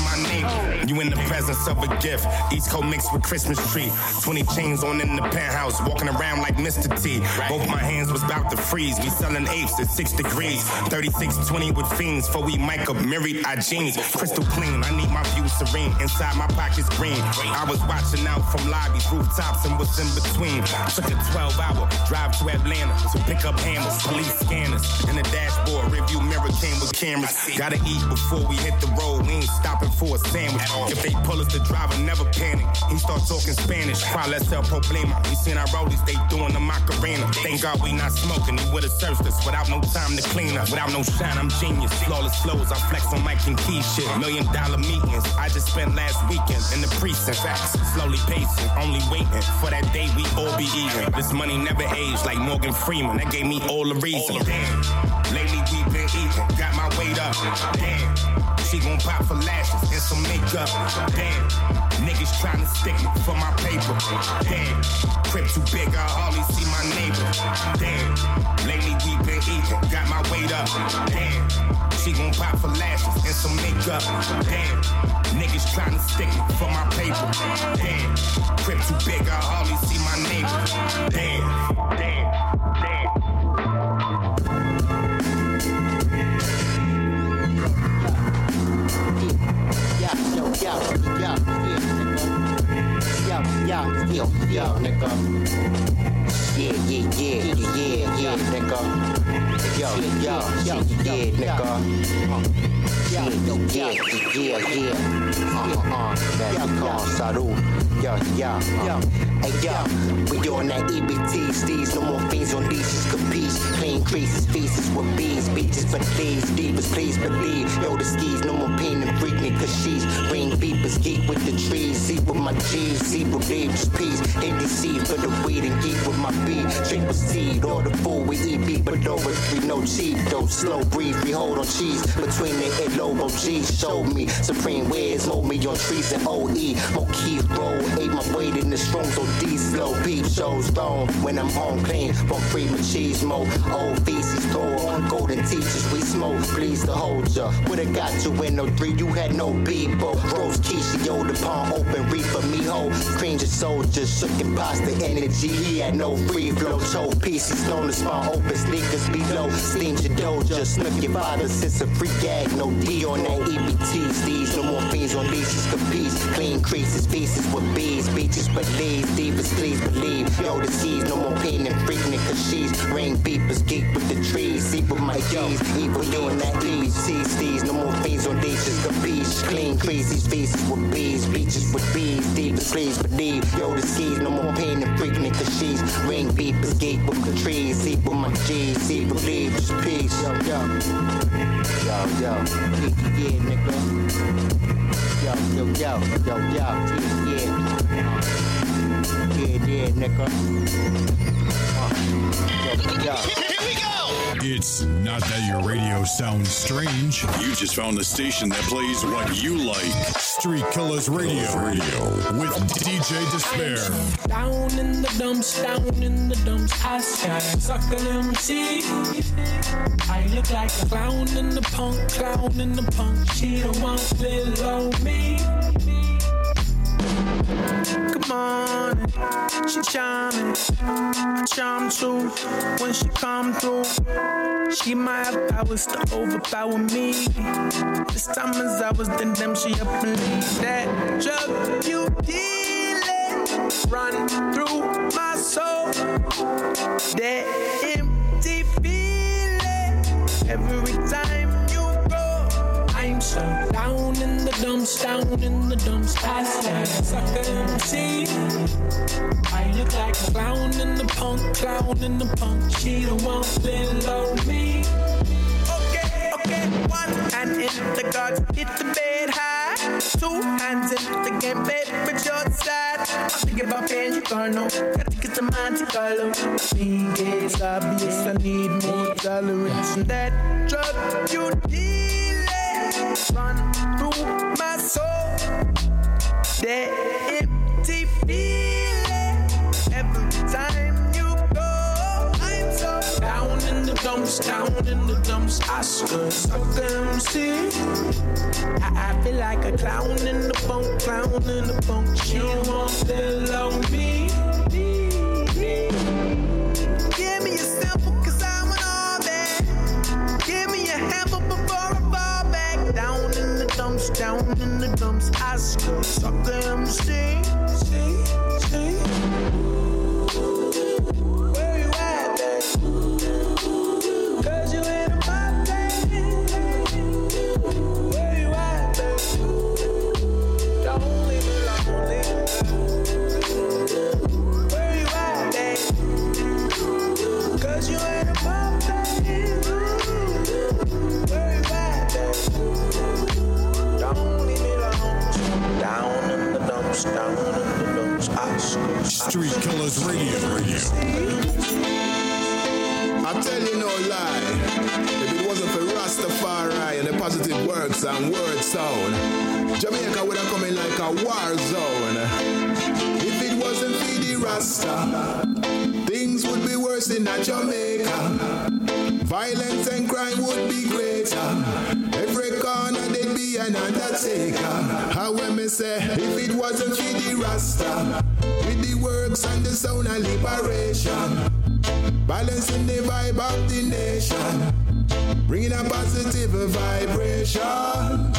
You in the presence of a gift. East Coast mixed with Christmas tree. twenty chains on in the penthouse, walking around like Mister T. Both my hands was about to freeze. We selling apes at six degrees. thirty-six twenty with fiends. For we mic up, mirrored our jeans. Crystal clean, I need my view serene. Inside my pockets green. I was watching out from lobbies, rooftops, and what's in between. Took a twelve hour drive to Atlanta to pick up hammers, police scanners. In the dashboard, review mirror came with cameras. Gotta eat before we hit the road. We ain't stopping for a sandwich. If they pull us, the driver never panic. He start talking Spanish. Qual es el problema? We seen our rollies, they doing the Macarena. Thank God we not smoking. He would've searched us without no time to clean up. Without no shine, I'm genius. Flawless flows, I flex on Mike and Key shit. Million dollar meetings, I just spent last weekend in the precinct. Facts, slowly pacing, only waiting for that day we all be even. This money never aged like Morgan Freeman. That gave me all the reason. Damn, lately we been eating, got my weight up. Damn, she gon' pop for lashes and some makeup. Damn, niggas tryna stick me for my paper. Damn, crib too big, I hardly see my neighbor. Damn, lately we been eating, got my weight up. Damn, she gon' pop for lashes and some makeup. Damn, niggas tryna stick me for my paper. Damn, crib too big, I hardly see my neighbor. Damn, damn, damn. Yo, yo, yo, yo, yo, yo, yo, nigga. Yeah, yeah, yeah, yeah, yeah, nigga. Yo, yo, yo, yeah, nigga. Yeah, yeah, yeah, yeah. Uh, uh, Mexican, salud. Yo, yo, yo. Hey, yo, we on that E B T, steez, no more fiends on leashes, capiche. Clean creases, feces with bees, beaches for these, divas, please believe. Yo, the skis, no more pain and freaking, cause she's ring beepers, geek with the trees, see with my G's, see with leaves, peace. Hit the seed for the weed and geek with my B. Triple seed, all the food we eat, beat below us, we no cheap, though, slow breathe, we hold on cheese. Between the head logo G's, showed me supreme ways, mold me on trees and O E. Mo Keith roll, ate my weight in the strong, so D slow, peep shows stone. When I'm home clean, from free machismo, old feces, throw on golden teachers, we smoke, please to hold ya. Would've got you in no three, you had no people. Rose Keisha, yo, the palm open, reaper me ho. Cream your soldiers, shook and pasta energy, he had no free flow. Choke pieces, known as palm open, sneakers below. Steam your doja, snuff your father, since a free gag, no D on that E B T. Steez, no more fiends on leashes, capiche. Clean creases, feces with bees, beaches but leaves, divas, please believe. Yo, the seas, no more pain and freaking, cause she's ring beepers, geek with the trees, see with my G's, evil doing that E B T. Steez, no more fiends on leashes, capiche. Clean creases, feces with bees, beaches with bees, divas, please believe. Yo, the skis, no more pain and freaking, cause she's ring beepers, geek with the trees, see with my G's, see believe, just peace. Yo, yo, yo, yo, yeah, nigga. Yo, yo, yo, yo, yo, yeah, yeah, yeah, nigga. Uh, yo, yo. Here we go! It's not that your radio sounds strange. You just found a station that plays what you like. Street Killers Radio, Radio with D J Despair. Down in the dumps, down in the dumps, I shine. Sucker M C. I look like a clown in the punk, clown in the punk. She don't want below me. Come on, she charming, I charm too. When she come through, she might have powers to overpower me. This time as I was in them, she up and leave that drug you dealing run through my soul. That empty feeling every time you go. I'm so down in the dumps, down in the dumps. I slide, sucker M C. I look like a clown in the punk, clown in the punk. She don't want below me. Okay, okay, one hand in the guards, hit the bed high. Two hands in the game, baby, with your side. I'm thinking about paying you, girl, no. Got to get the Monte Carlo. Being it's obvious, I need more tolerance. And that drug you dealing run through my soul. That empty feeling every time you go. I'm so down in the dumps, down in the dumps. dumps. Oscar, sucker M C. I, I feel like a clown in the bunk, clown in the bunk. She won't still love me. Give me a sample, cause I'm an all bad. Give me a handful before I fall back. Down in the dumps, down in the dumps. Oscar, sucker M C. See, see. Where you at, babe? Cause you ain't a my baby. Where you at, babe? Don't leave me lonely. Where you at, babe? Cause you ain't a my baby. Where you at, babe? Don't leave me lonely. Down in the dumps, down in the dumps. Oscar. Street Killers Radio. Radio. I tell you no lie, if it wasn't for Rastafari and the positive words and word sound, Jamaica would have come in like a war zone. If it wasn't for the Rasta, things would be worse in Jamaica. Violence and crime would be greater. Every corner there'd be an undertaker. How when me say, if it wasn't for the Rasta, with the works and the sound of liberation, balancing the vibe of the nation, bringing a positive vibration.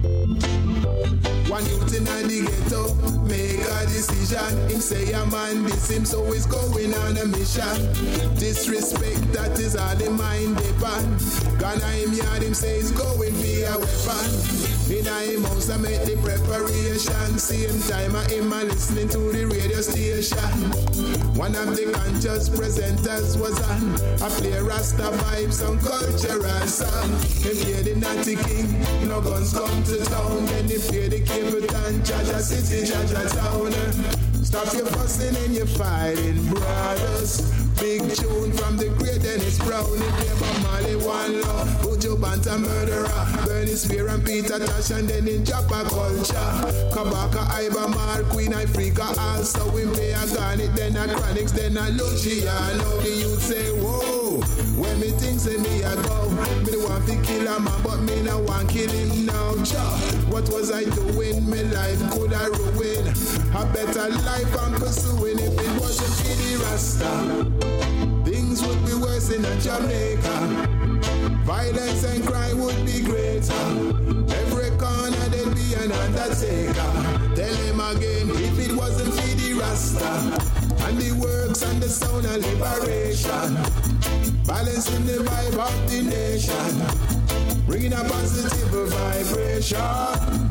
One youth in the ghetto make a decision. Him say a man this him, so he's going on a mission. Disrespect, that is all the mind depend. Gonna him yard, him say he's going via weapon. In a him house I make the preparation. Same time I him a listening to the radio station. One of the conscious presenters was on. I play Rasta vibes and cultural song. Him play the Natty King, no guns come to town. Then he play the Cape Town, Jaja City, Jaja Town. Stop your fussing and your fighting, brothers. Big tune from the great Dennis Brown. He play by Marley One Love, Buju Banta Murderer, Bernie Spear and Peter Tosh, and then in Japa Culture, Kabaka, Iba, Mar, Queen, Africa. Also we play a Garnet, then a Chronics, then a Luciano. The youth say, whoa, when me think say me a go, me the want to kill a man, but me no want kill him now. Cha, what was I doing? My life could I ruin? A better life I'm pursuing. If it wasn't for the Rasta, things would be worse in Jamaica. Violence and crime would be greater. Every corner there'd be an undertaker. Tell him again, if it wasn't for the Rasta and the works and the sound of liberation, balancing the vibe of the nation, bringing a positive vibration.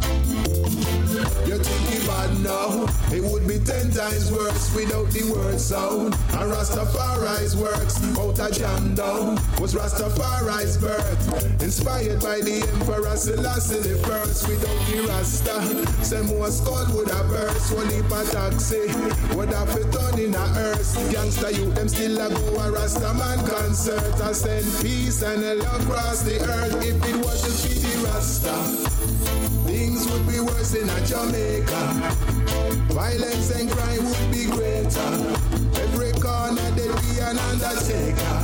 You think it bad now? It would be ten times worse without the word sound. And Rastafari's works out a jam down was Rastafari's birth, inspired by the Emperor Selassie the first. Without the Rasta, some more skull would have burst. One heap of taxi would have fit on in a earth. Gangsta youth them still a go a Rasta man concert. I send peace and love across the earth. If it wasn't for the Rasta, things would be worse in Jamaica. Violence and crime would be greater. Every corner there'd be an undertaker.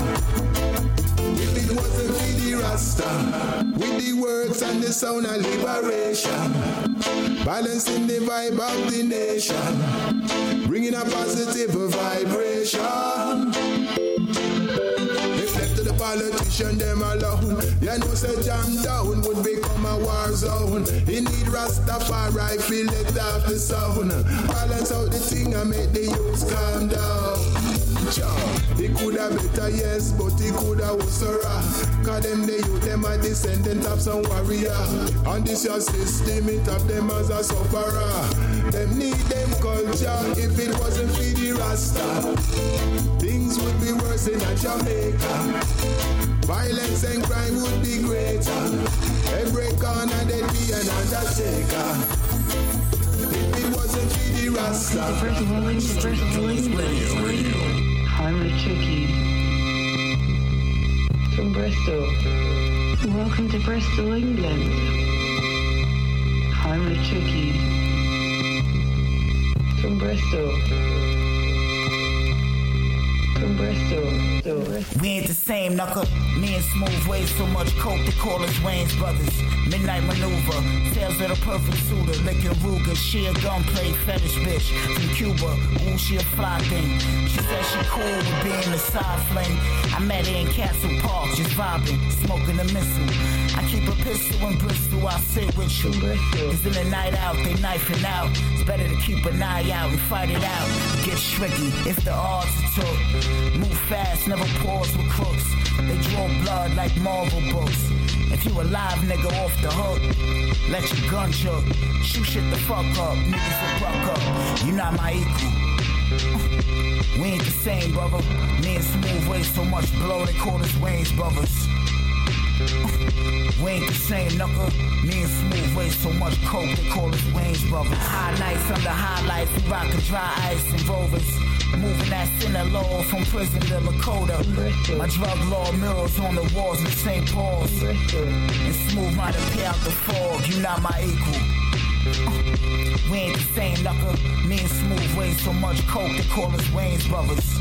If it wasn't for the Rasta, with the words and the sound of liberation, balancing the vibe of the nation, bringing a positive vibration. Left to the politician, them alone. You know, say jam down would become a war zone. You need Rastafari, feel it off the sound. Balance out the thing and make the youths calm down. He could have better, yes, but he could have also raw. Cause them the youth, them are descendant of some warrior. And this your system, it have them as a sufferer. Them need them culture. If it wasn't for the Rasta, things would be worse in Jamaica. Violence and crime would be greater. Every corner there'd be an undertaker. If it wasn't for the Rasta. Street Killers Radio. Radio. I'm Tricky from Bristol. Welcome to Bristol, England. I'm Tricky from Bristol. From Bristol. So, Bristol. We ain't the same, knucker. Me and Smooth ways so much coke they call us Wayne's brothers. Midnight maneuver, sales of the perfect suitor, licking Ruger. She a gunplay fetish bitch from Cuba. Ooh, she a fly thing. She said she cool with being a side fling. I met her in Castle Park, just vibing, smoking a missile. I keep a pistol in Bristol, I'll sit with you. Cause in the night out, they knifing out. It's better to keep an eye out and fight it out. It gets tricky if the odds are took. Move fast, never pause with crooks. They draw blood like Marvel books. If you a live nigga off the hook, let your gun choke. Shoot shit the fuck up, niggas will buck up. You not my equal. We ain't the same, brother. Me and Smooth waste so much blow, they call us Wayne's brothers. We ain't the same, knucker. Me and Smooth waste so much coke, they call us Wayne's brothers. High nights under highlights, we rockin' dry ice and rovers. Moving that Sinaloa from prison to Lakota. My drug law mirrors on the walls in Saint Paul's. And Smooth might appear out the fog, you not my equal. We ain't the same, knucker. Me and Smooth waste so much coke, they call us Wayne's brothers.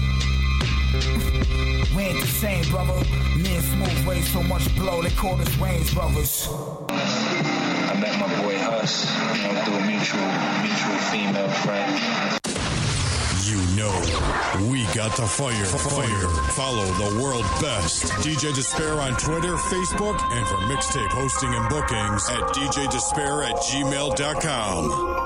We ain't the same, brother. Me and Smooth waste so much blow, they call us Wayne's brothers. I met my boy Huss, you know, through a mutual, mutual female friend. You know, we got the fire. Fire. Follow the world best. D J Despair on Twitter, Facebook, and for mixtape hosting and bookings at d j despair at gmail dot com.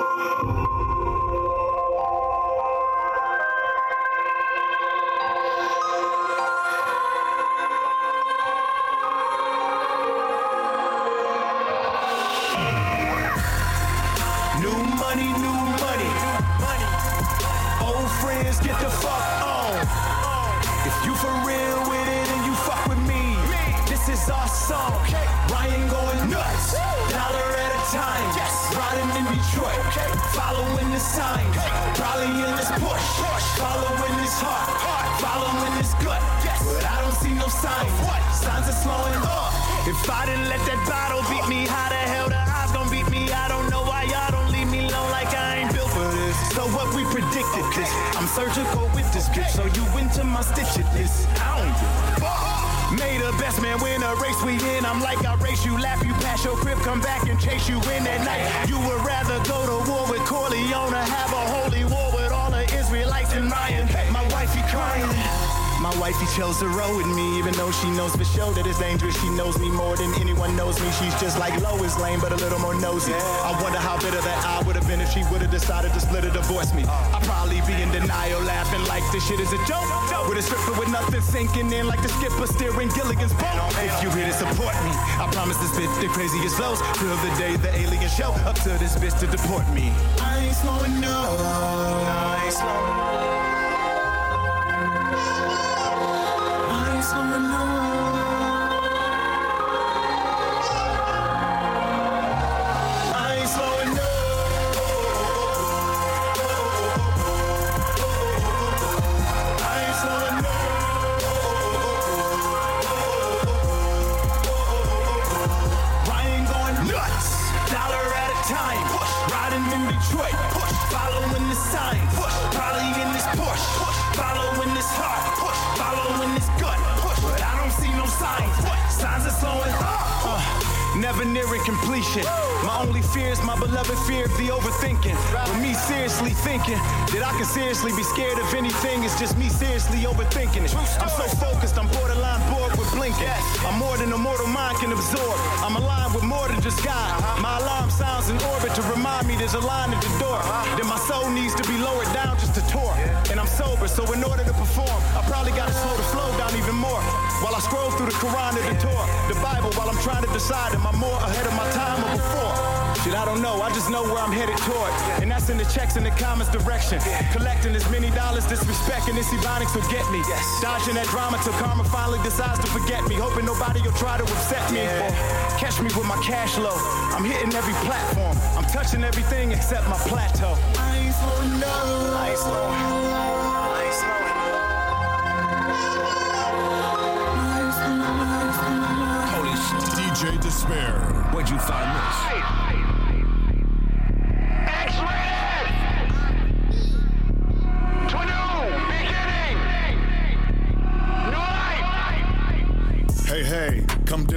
Get the fuck on. If you for real with it and you fuck with me, this is our song. Ryan going nuts, dollar at a time. Riding in Detroit, following the signs. Probably in this push, following this heart, following this gut. But I don't see no signs. Signs are slowing up. If I didn't let that bottle beat me, how the hell the odds gonna beat me? I don't know why y'all don't leave me alone like I ain't built for this. So what we predicted this. I'm surgical with this bitch, so you into my stitchedness. I don't give a fuck. May the best man win a race we in. I'm like I race you, lap you past your crib, come back and chase you in at night. You would rather go to war with Corleone or have a holy war with all the Israelites and Ryan. My wifey crying. My wifey chose to roll with me, even though she knows for sure that it's dangerous. She knows me more than anyone knows me. She's just like Lois Lane, but a little more nosy. I wonder how bitter that I would have been if she would have decided to split or divorce me. I'd probably be in denial, laughing like this shit is a joke. With a stripper with nothing sinking in, like the skipper steering Gilligan's boat. If you here to support me, I promise this bitch the craziest flows till the day the aliens show up to this bitch to deport me. I ain't slowing up. I ain't slowing up. Slowing up. I ain't slowing up. I ain't slowing up. Ryan going nuts, dollar at a time. Riding in Detroit, following the signs. Probably in this Porsche, following this heart, following this gut. But I don't see no signs. Signs are slowing up. Uh, never nearing completion. My only fear is my beloved fear of the overthinking. But me seriously thinking that I can seriously be scared of anything. It's just me seriously overthinking it. I'm so focused, I'm borderline bored with blinking. I'm more than a mortal mind can absorb. I'm aligned with more than just God. My alarm sounds in orbit to remind me there's a line at the door. Then my soul needs to be lowered down just to tour. And I'm sober, so in order to perform, I probably gotta slow the flow down even more. While I scroll through the Quran and the Torah, the Bible, while I'm trying to decide, am I more ahead of my time or before? Shit, I don't know, I just know where I'm headed toward. And that's in the checks in the comments direction. Collecting as many dollars, disrespect and this Ebonics will get me. Dodging that drama till karma finally decides to forget me. Hoping nobody will try to upset me. Or catch me with my cash low. I'm hitting every platform. I'm touching everything except my plateau. I ain't slowing down. I ain't slowing. I ain't slowing. Holy shit. D J Despair. Where'd you find this?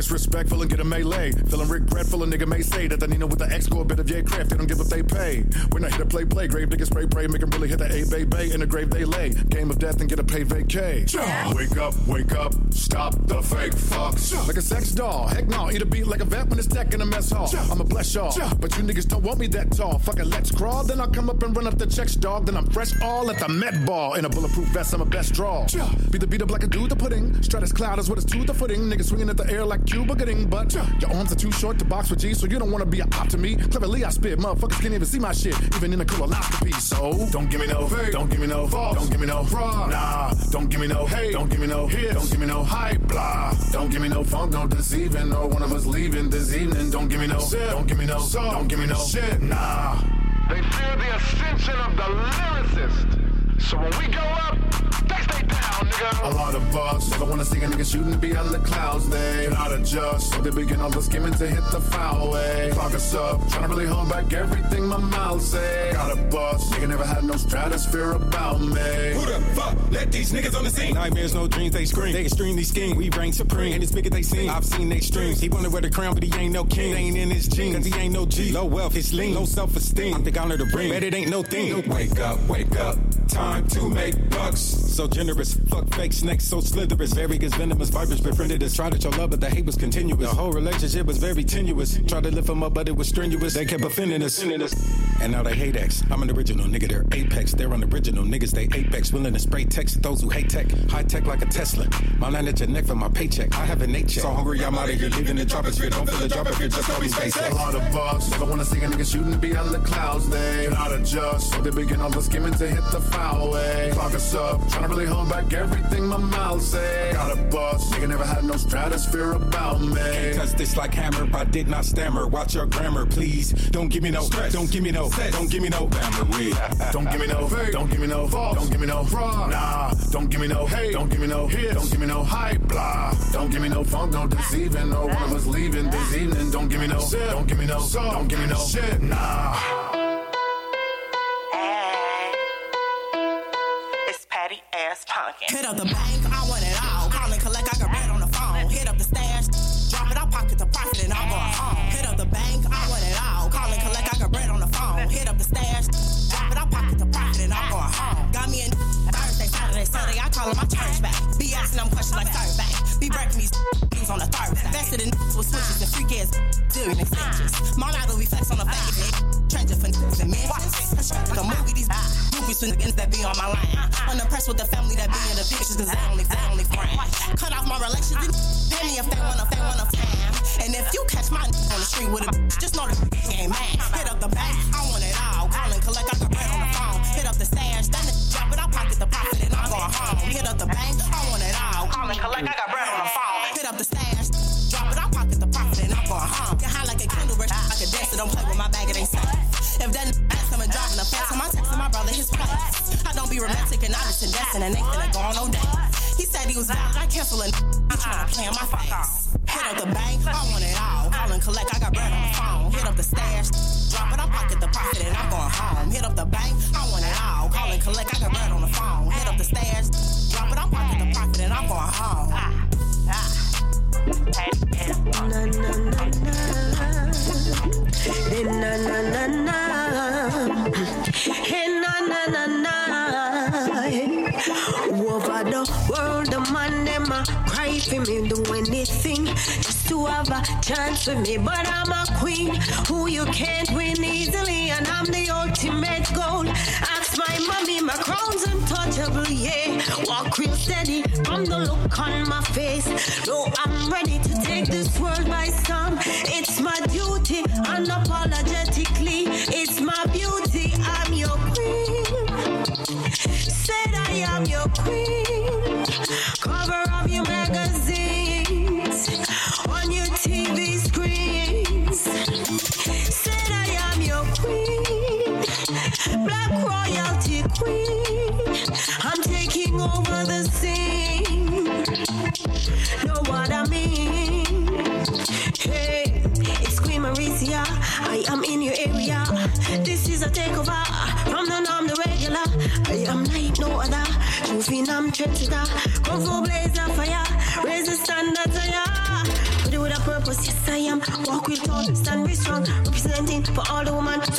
disrespectful and get a melee. Feeling regretful, a nigga may say that the Nina with the X go a bit of J craft, they don't give up they pay. We're not here to play, play, grave diggers spray, pray, make them really hit the A, bay, bay, in the grave they lay. Game of death and get a pay vacay. Wake up, wake up, stop the fake fucks. Like a sex doll, heck no, eat a beat like a vet when it's tech in a mess hall. I'ma bless y'all, but you niggas don't want me that tall. Fucking let's crawl, then I'll come up and run up the checks, dog. Then I'm fresh all at the Met Ball. In a bulletproof vest, I'm a best draw. Beat the beat up like a dude the pudding. Stratus cloud is what it's to the footing. Niggas swinging at the air like Cuba Gooding. But your arms are too short to box with G, so you don't wanna be a op to me. Cleverly I spit, motherfuckers can't even see my shit, even in a colonoscopy. So don't give me no fake, don't give me no false, don't give me no fraud. Nah, don't give me no hate, don't give me no hits, don't give me no hype, blah. Don't give me no funk, no deceiving, or one of us leaving this evening. Don't give me no sip, don't give me no salt, don't give me no shit, nah. They fear the ascension of the lyricist. So when we go up, they stay down, nigga. A lot of us never wanna see a nigga shooting to be out of the clouds. They not adjust, so they begin all the skimming to hit the foul way. Clock us up, tryna really hold back everything my mouth say. Got a bust, nigga never had no stratosphere about me. Who the fuck let these niggas on the scene? Nightmares, no dreams, they scream. They extremely scheme, we reign supreme. And it's bigger they seen, I've seen they streams. He wanna wear the crown, but he ain't no king. They ain't in his jeans, cause he ain't no G. Low wealth, it's lean, low self-esteem. I think I learned the ring, but it ain't no thing. Wake up, wake up, time to make bucks. So generous, fuck fake snakes, so slithery. Very as venomous vipers befriended us. Tried to show love, but the hate was continuous. The whole relationship was very tenuous. Tried to lift them up, but it was strenuous. They kept offending us. And now they hate X. I'm an original nigga, they're apex. They're unoriginal niggas, they apex. Willing to spray text at those who hate tech. High tech like a Tesla. My line at your neck for my paycheck. I have an eight check. So hungry, I'm out of here, leaving the troposphere. Don't feel the drop if you're just always SpaceX. A lot of us never wanna see a nigga shooting to be out of the clouds. They not adjust, so they begin all the skimming to hit the foul way. Clock us up, tryna really hold back everything my mouth say. Got a bust, nigga never had no stratosphere about me. Can't touch this like hammer, I did not stammer. Watch your grammar, please. Don't give me no stress, don't give me no sex, don't give me no grammar. Don't give me no fake, don't give me no false, don't give me no fraud. Nah, don't give me no hate, don't give me no hits, don't give me no hype, blah. Don't give me no funk, no deceiving, or one of us leaving this evening. Don't give me no sip, don't give me no salt, don't give me no shit, nah. Hit up the bank, I want it all. Call and collect, I got bread on the phone. Hit up the stash, drop it, I'll pocket the profit and I'm going home. Hit up the bank, I want it all. Call and collect, I got bread on the phone. Hit up the stash, drop it, I'll pocket the profit and I'm going home. Got me in Thursday, Saturday, Sunday, I call my church back. Be asking them questions like third back. Be breaking these news on the third. Vested in with switches and freak ass doing extensions. My idol be flex on the face, trenching for niggas and men. Like a movie, these movies for niggas that be on my line. Unimpressed with the family that be in the pictures, cause they only, they only friend. Cut off my relations, pay me if they wanna, if they wanna time. And if you catch my on the street with a bitch, just know the ain't mad. Hit up the bank, I want it all. Call and collect, I got bread on the phone. Hit up the stash, then the drop it, I'll pocket the profit and I'm going home. Hit up the bank, I want it all. Call and collect, I got bread on the phone. Hit up the stash, drop it, I'll pocket the profit and I'm going home. Get high like a candle, rich like a dancer, don't play with my bag, it ain't safe. If that ass coming dropping the fence, I'm texting my brother his place. I don't be romantic and honest and dancing and ain't finna go on no date. He said he was valid, I cancel it. He tryna play in my face. Hit up the bank, I want it all. Call and collect, I got bread on the phone. Hit up the stash, drop it, I'll pocket the profit and I'm going home. Hit up the bank, I want it all. Call and collect, I got bread on the phone. Hit up the stash, drop it, I'll pocket the profit and I'm going home. Na na na na, na na na na, hey na na na na. Over the world, the man them a cry for me, do anything just to have a chance with me. But I'm a queen who you can't win easily, and I'm the ultimate goal. Ask my mommy, my crown's untouchable, yeah. Walk real steady from the look on my face. No, I'm ready to take this world by storm. It's my duty, unapologetically. It's my beauty, I'm your queen. Said I am your queen. Cover of your magazines, on your T V screens. Said I am your queen. Black royalty queen. I'm taking over the scene. Know what I mean? Hey, it's Queen Maricia. I am in your area. This is a takeover from the norm, the regular. I am like no other. True phenom, trendsetter. Kung Fu blaze the fire. Raise the standards higher. Put it with a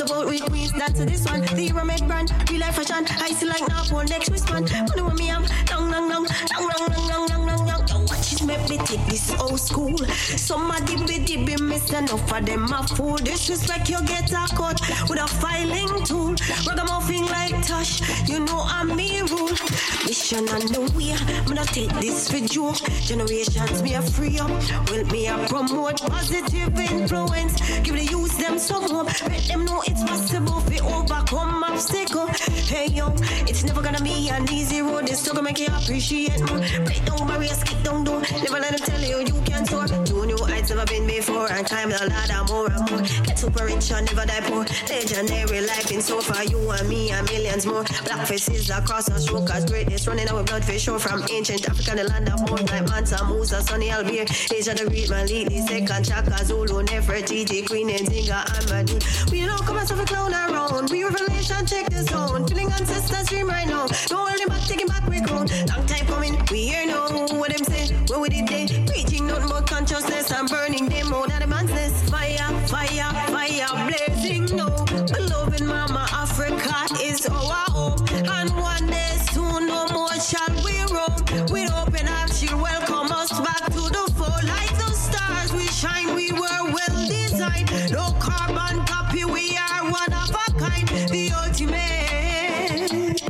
about we queens, dance to this one. The Ramet brand, real life fashion. I see like now for next respond. Money with me, I'm long, long, long, long, long, long, long, long, long, long. Yo, watch it, make me take this old school. Somebody be dibby missing enough for them a fool. Disrespect, you get a cut with a filing tool. Ragamuffin like Tosh, you know I'm me rule. Mission on the way, I'm gonna take this for you. Generations me a free up, will me a promote positive influence. Give the youth them some hope, let them know it's possible to overcome obstacle. Hey yo, it's never gonna be an easy road. It's still gonna make you appreciate more. Break down barriers, kick down door. Never let them tell you you can't soar. Do new heights never been before and climb the ladder more and more. Get super rich and never die poor. Legendary life in so far, you and me and millions more. Black faces across the strokers, greatness running out with blood for sure. From ancient Africa, the land of more like Mansa Musa, Sonny Albir, Asia the great man, Lee, second Chaka, Zulu, Nefertiti, Queen and Zinga, and Manu. We don't come as of a clown around. We revelation, check the zone. Feeling ancestors dream right now. Don't hold him back, taking back we grown. Long time coming, we hear now what them say. What we did they? Preaching nothing but consciousness and burning them out of the man's nest. Fire, fire, fire, blazing now. Beloved mama, Africa is our home. And one day soon, no more shall we roam. With open arms, she'll welcome us back to the fold. Like the stars we shine, we were well designed. No carbon copy, we are one of a kind. The ultimate,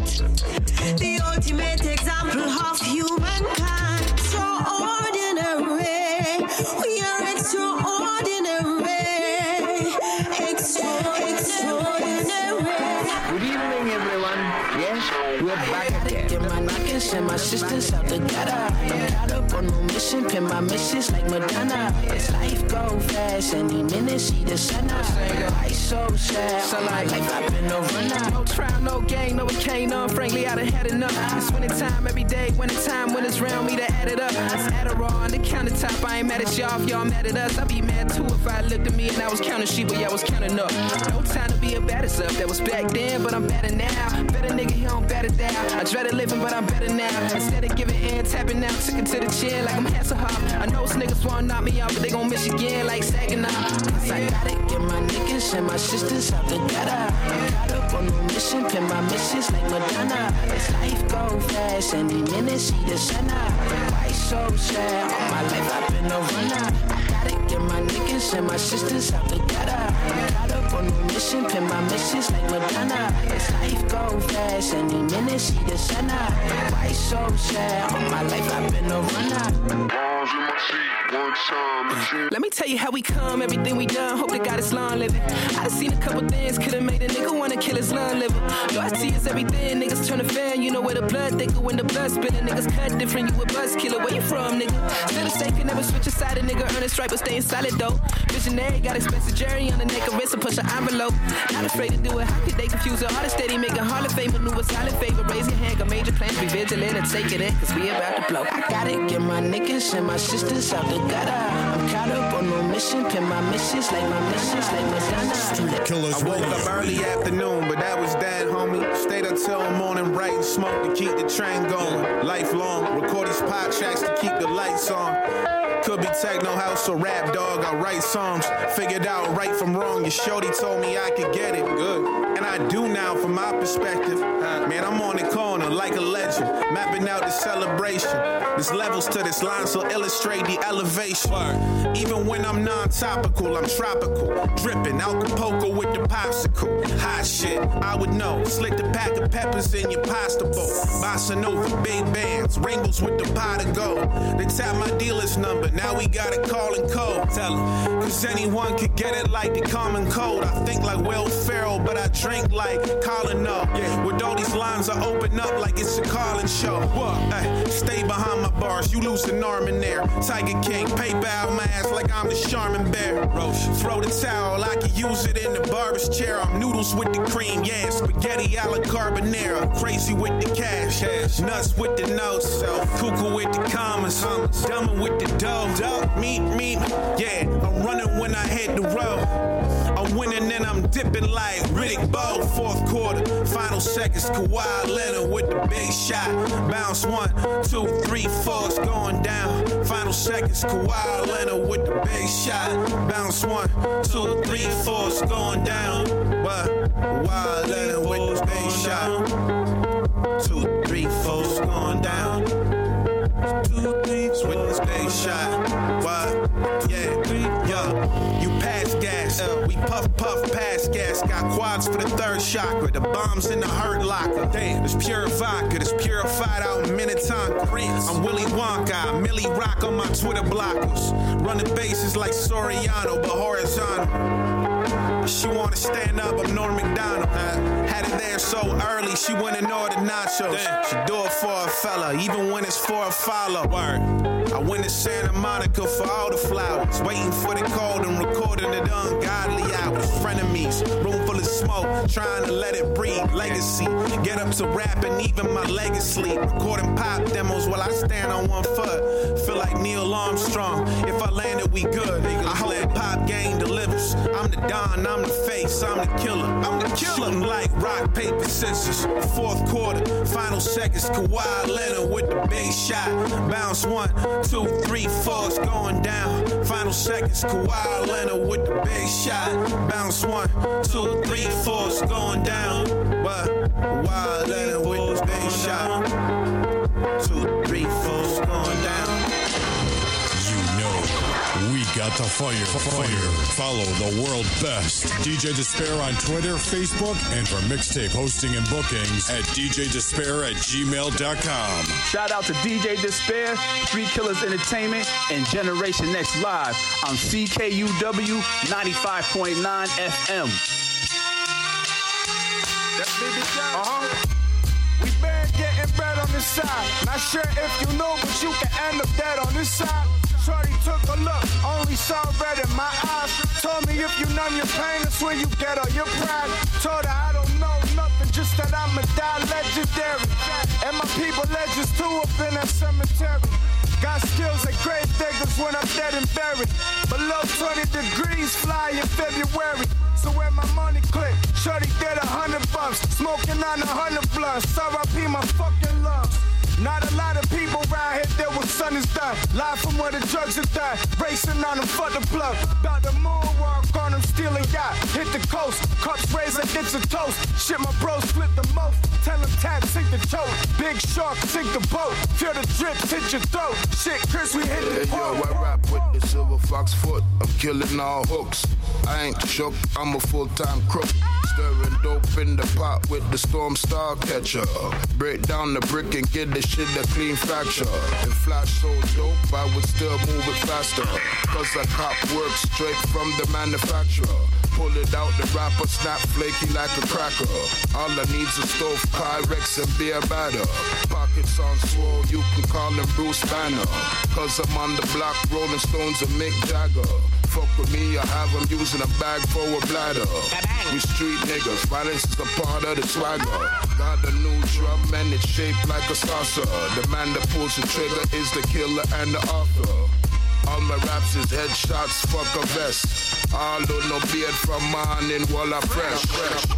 the ultimate example of humankind. So ordinary, we are extraordinary, extra, extraordinary. Good evening, everyone. Yes, we're back again. Get my knockers and my sisters out together. I'm caught up on no mission, pin my missions like Madonna. It's life go fast, any minute see the sun up. I so sad, so like life I've been no runner. No trial, no gang, no it can't on. Frankly, I done had enough. It's winning time every day, winning time when it's round me to add it up. It's Adderall on the countertop. I ain't mad at y'all if y'all mad at us. I'd be mad too if I looked at me and I was counting sheep, but y'all was counting up. No time to be a bad as up. That was back then, but I'm better now. Better nigga, he don't better down. I dreaded living, but I'm better now. Instead of giving in, tapping out, took it to the chin like I'm Hasselhoff. I know those niggas wanna knock me out, but they gon' miss again like Saginaw. Cause I gotta get my niggas and my sisters out together. I'm caught up on no mission, pin my missions like Madonna. It's life go fast, any minute see the sun up. Why so sad? All my life I've been a runner. I gotta get my niggas and my sisters out together. I'm caught up on no mission, pin my missions like Madonna. It's life go fast, any minute see the sun up. Why so sad? All my life I've been a runner. Let me tell you how we come, everything we done. Hope to God it's long living. I done seen a couple things, could've made a nigga wanna kill his long liver. Loyalty is everything, niggas turn a fan. You know where the blood thicker when the blood spilling. Niggas cut different, you a buzz killer. Where you from, nigga? Still a stake, can never switch a side. A nigga earn a stripe, but staying solid though. Visionary, got expensive jury on the neck of wrist and push an envelope. Not afraid to do it, how could they confuse the artist steady? Making Hall of Fame maneuvers, solid favor. Raise your hand, got major plans, be vigilant and take it in, cause we about to blow. I gotta get my niggas and my sisters out together. I'm caught up on no mission, pin my missions like my missions like Madonna. I woke up early afternoon, but that was that, homie. Stayed until morning, writing smoke to keep the train going. Lifelong, record these pop tracks to keep the lights on. Could be techno house or rap, dog. I write songs, figured out right from wrong. Your shorty told me I could get it good, and I do now from my perspective. Man, I'm on the corner like a legend, mapping out the celebration. There's levels to this line, so illustrate the elevation. Even when I'm non-topical, I'm tropical, dripping Acapulco with the popsicle. Hot shit, I would know. Slick the pack of peppers in your pasta bowl. Bossa Nova, big bands, rainbows with the pot of gold. They tap my dealer's number. Now we got it calling code. Tell them, cause anyone could get it like the common code. I think like Will Ferrell, but I drink like Colin O. Yeah, with all these lines I open up like it's a Carlin show. What? Ay, stay behind my bars, you lose an arm in there. Tiger King, paper out my ass like I'm the Charmin Bear. Roach, throw the towel, I can use it in the barber's chair. I'm noodles with the cream, yeah, spaghetti a la carbonara. Crazy with the cash, nuts with the notes, cuckoo with the commas, dumber with the dough. Meet, meet, yeah, I'm running when I hit the road. I'm winning and I'm dipping like Riddick Bowe. Fourth quarter, final seconds, Kawhi Leonard with the big shot. Bounce one, two, three, four, it's going down. Final seconds, Kawhi Leonard with the big shot. Bounce one, two, three, four, it's going down. What? Wild Leonard with the bass shot. Two, three, four, going down. Two, three, with the bass shot. What? Yeah, yo. You pass gas, uh, we puff, puff, pass gas. Got quads for the third chakra. The bombs in the hurt locker. Damn, it's pure vodka. It's purified out in Minnetonka. I'm Willy Wonka. Millie Rock on my Twitter blockers. Running bases like Soriano, but horizontal. She wanna stand up, I'm Norm McDonald. Uh, had it there so early, she went and ordered nachos. Damn. She do it for a fella, even when it's for a follow. Word. I went to Santa Monica for all the flowers, waiting for the cold and recording it ungodly hours. Frenemies, room full of smoke, trying to let it breathe. Legacy, get up to rapping, even my leg is sleep. Recording pop demos while I stand on one foot. Feel like Neil Armstrong. If I landed, we good. I hope pop game delivers. I'm the Don, I'm the face, I'm the killer. I'm the killer. Shooting like rock, paper, scissors. Fourth quarter, final seconds. Kawhi Leonard with the big shot. Bounce one, two, three, four, it's going down. Final seconds. Kawhi Leonard with the big shot. Bounce one, two, three, four, it's going down. What? Kawhi Leonard with the big shot. Two, three, four, it's going down. We got the fire. Fire. Follow the world best D J Despair on Twitter, Facebook, and for mixtape hosting and bookings at d j despair at gmail dot com. Shout out to D J Despair, Street Killers Entertainment, and Generation Next Live on C K U W ninety-five point nine F M. That's Baby John. Uh-huh. We been getting bread on this side. Not sure if you know, but you can end up dead on this side. Shorty took a look, only saw red in my eyes. Told me if you numb your pain, that's when you get all your pride. Told her I don't know nothing, just that I'ma die legendary. And my people legends too up in that cemetery. Got skills at grave diggers when I'm dead and buried. Below twenty degrees, fly in February. So where my money click, shorty did a hundred bucks. Smoking on a hundred blunts, R I P my fucking lungs. Not a lot of people around here that when sun is done. Live from where the drugs are done. Racing on them for the plug. About the moonwalk on them, stealing yacht. Hit the coast, cups raised like it's a toast. Shit, my bros split the most. Tell them tats sink the choke. Big shark sink the boat. Feel the drip hit your throat. Shit, Chris, we hit the hey, yo, I rap with the silver fox foot. I'm killing all hooks. I ain't shook, I'm a full-time crook. Stirring dope in the pot with the Storm Star catcher. Break down the brick and get the shit a clean fracture. If flash so dope, I would still move it faster. Cause I cop work straight from the manufacturer. Pull it out, the rapper snap flaky like a cracker. All I need's a stove, Pyrex and beer batter. Pockets on swole, you can call him Bruce Banner. Cause I'm on the block, Rolling Stones and Mick Jagger. Fuck with me, I have them using a bag for a bladder. We street niggas, violence is a part of the swagger. Got a new drum and it's shaped like a saucer. The man that pulls the trigger is the killer and the author. All my raps is headshots, fuck a vest. All on no beard from morning while I fresh. Fresh.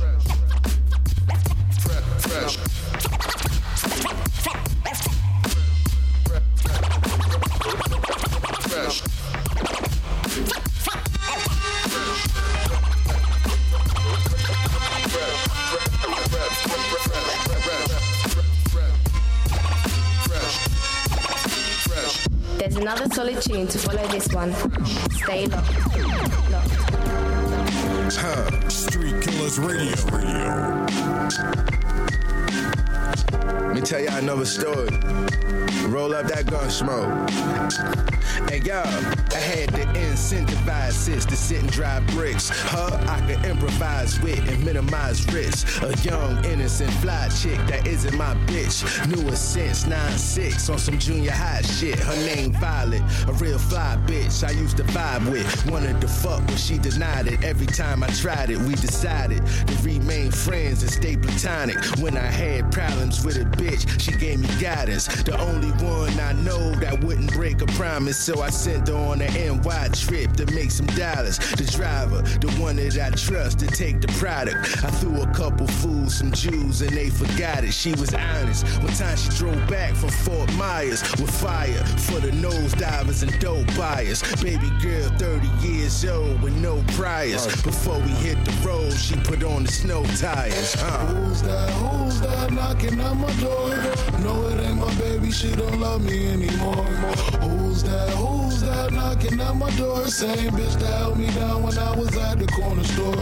Fresh. Fresh. Fresh. There's another solid tune to follow this one. Stay locked. Locked. Huh. Street Killers Radio. Radio. Let me tell y'all another story. Roll up that gun smoke. Hey y'all, I had to incentivize sis to sit and drive bricks. Her, I could improvise with and minimize risks. A young, innocent, fly chick that isn't my bitch. Knew her since nine six on some junior high shit. Her name Violet, a real fly bitch I used to vibe with. Wanted to fuck, but she denied it. Every time I tried it, we decided to remain friends and stay platonic. When I had problems with a bitch, she gave me guidance. The only one I know that wouldn't break a promise. so I sent her on an N Y trip to make some dollars. The driver, the one that I trust to take the product. I threw a couple fools some Jews and they forgot it. She was honest. One time she drove back from Fort Myers with fire for the nose divers and dope buyers. Baby girl, thirty years old with no priors. Before we hit the road, she put on the snow tires. Uh. Who's that? Who's that knocking at my door? No, it ain't my baby. She don't love me anymore. Who's that? Who's that knocking at my door? Same bitch that held me down when I was at the corner store.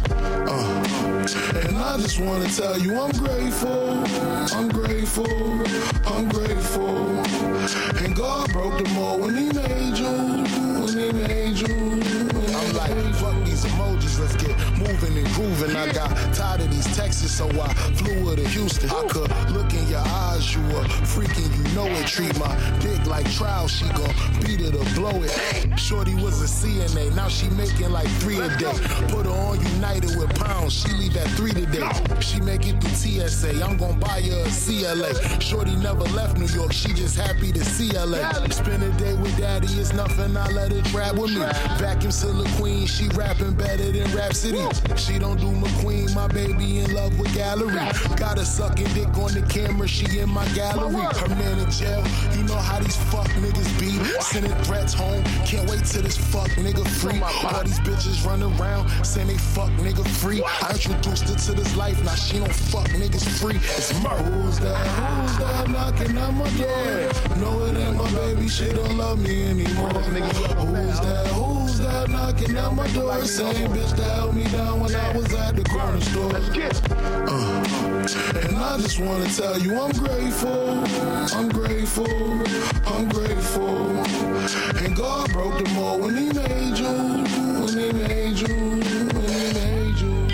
Uh. And I just wanna tell you I'm grateful. I'm grateful. I'm grateful. And God broke the mold when He made you. When He made you. I'm like, fuck these emojis, let's get moving and grooving. I got tired of these texts, so I flew her to Houston. I could look in your eyes, you a freaking, you know it. Treat my dick like trial, she gon' beat it or blow it. Shorty was a C N A, now she making like three a day. Put her on United with pounds, she leave at three today. She make it through T S A, I'm gon' buy her a C L A. Shorty never left New York, she just happy to see L A. Spend a day with daddy, it's nothing, I let her trap with me. Vacuum Silla Queen, she rapping better than Rhapsody. She don't do McQueen, my baby in love with Gallery. Got her sucking dick on the camera, she in my gallery. Her man in jail, you know how these fuck niggas be. Sending threats home, can't wait till this fuck nigga free. All these bitches run around, saying they fuck nigga free. I introduced her to this life, now she don't fuck niggas free. It's murder. Who's that? Who's that knocking at my door? No, it ain't my baby, she don't love me anymore. Who's that? Who's that knocking at my door? Same bitch that held me down when I was at the corner store. Uh, and I just wanna tell you I'm grateful. I'm grateful. I'm grateful. And God broke the mold when He made you. When He made you. When He made you.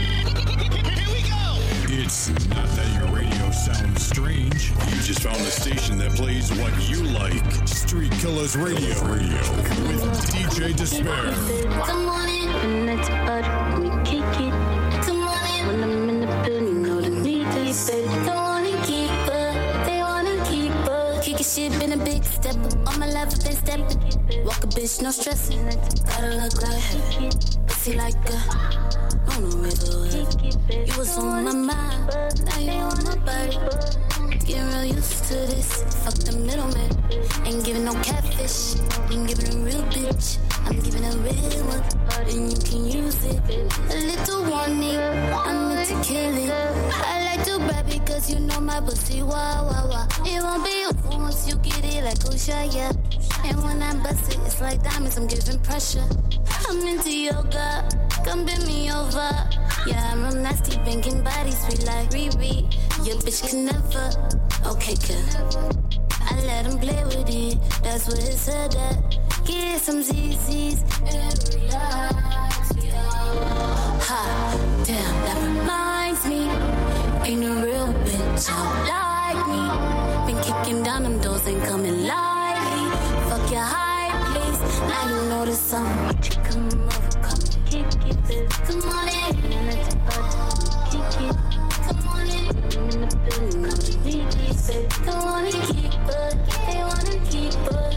It's not that your radio sounds strange. You just found a station that plays what you like. Street Killers Radio, Radio with D J Despair. Good morning, when it's hot, we kick it. Good morning, when I'm in the building, you know the need to say. They wanna keep her, they wanna keep her. Kick shit, been a big step. On my life, they stepping. Walk a bitch, no stressing. Gotta look like heaven. Pussy like a on the river. You was on my mind, now you on my body. Getting real used to this. Fuck the middleman. Ain't giving no catfish. Ain't giving a real bitch. I'm giving a real one, and you can use it. A little warning, I'm meant to kill it. I like to brag because you know my pussy, wah, wah, wah. It won't be over once you get it like Usha, yeah. And when I bust it, it's like diamonds, I'm giving pressure. I'm into yoga, come bend me over. Yeah, I'm real nasty, banging bodies, we like Riri. Your bitch can never, okay, good. I let him play with it, that's what it said that. Get some Z Z's and relax, yeah. Ha, damn, that reminds me. Ain't a real bitch out like me. Been kicking down them doors, ain't coming lightly. Fuck your hype, please. Now you know the song. Won't you come over, come and kick it, baby. Come on in, and let your body kick it. Come on in, I'm in the building, know the need it, baby. Come on and keep it, they wanna keep it.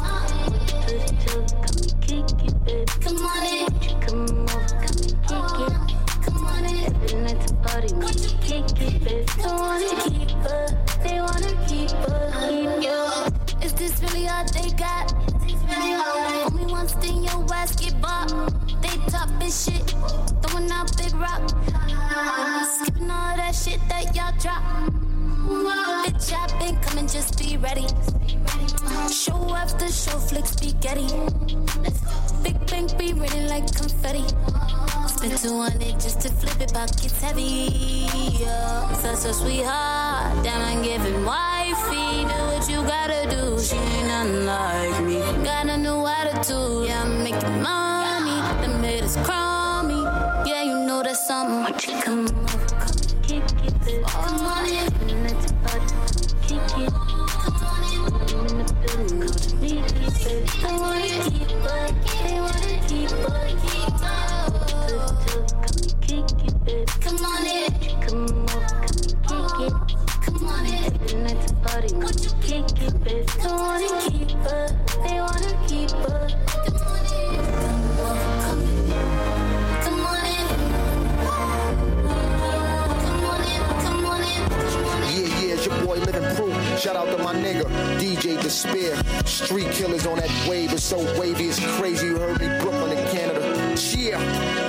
Come on in, come over, come and kick it. Come on in, every night's a party, when you kick it, baby. Don't wanna keep her, they wanna keep her, keep you. Is this really all they got? Only one thing your ass get bought. They top this shit, throwing out big rock. Skipping all that shit that y'all drop. Bitch, I've been coming, just be ready. Show after show, flick spaghetti. Big bank be ready like confetti. Spent two hundred just to flip it, pockets heavy. Yeah. Such a sweetheart, damn, I'm giving wifey. Do what you gotta do, she ain't nothing like me. Got a new attitude, yeah, I'm making money. The made us crummy, yeah, you know that's something. Won't you come over, come and kick it, baby. Come on in, let's party, kick it. Come on in, I'm in the building, know the need it, baby. They wanna keep her, they wanna keep her, keep her. Come and kick it, baby. Come on in, come over, come and kick it. Come on in, every night's a party, won't you kick it, baby. They wanna keep her, they wanna keep Shout out to my nigga, D J Despair. Street killers on that wave. It's so wavy, it's crazy. You heard me, Brooklyn to Canada. Yeah.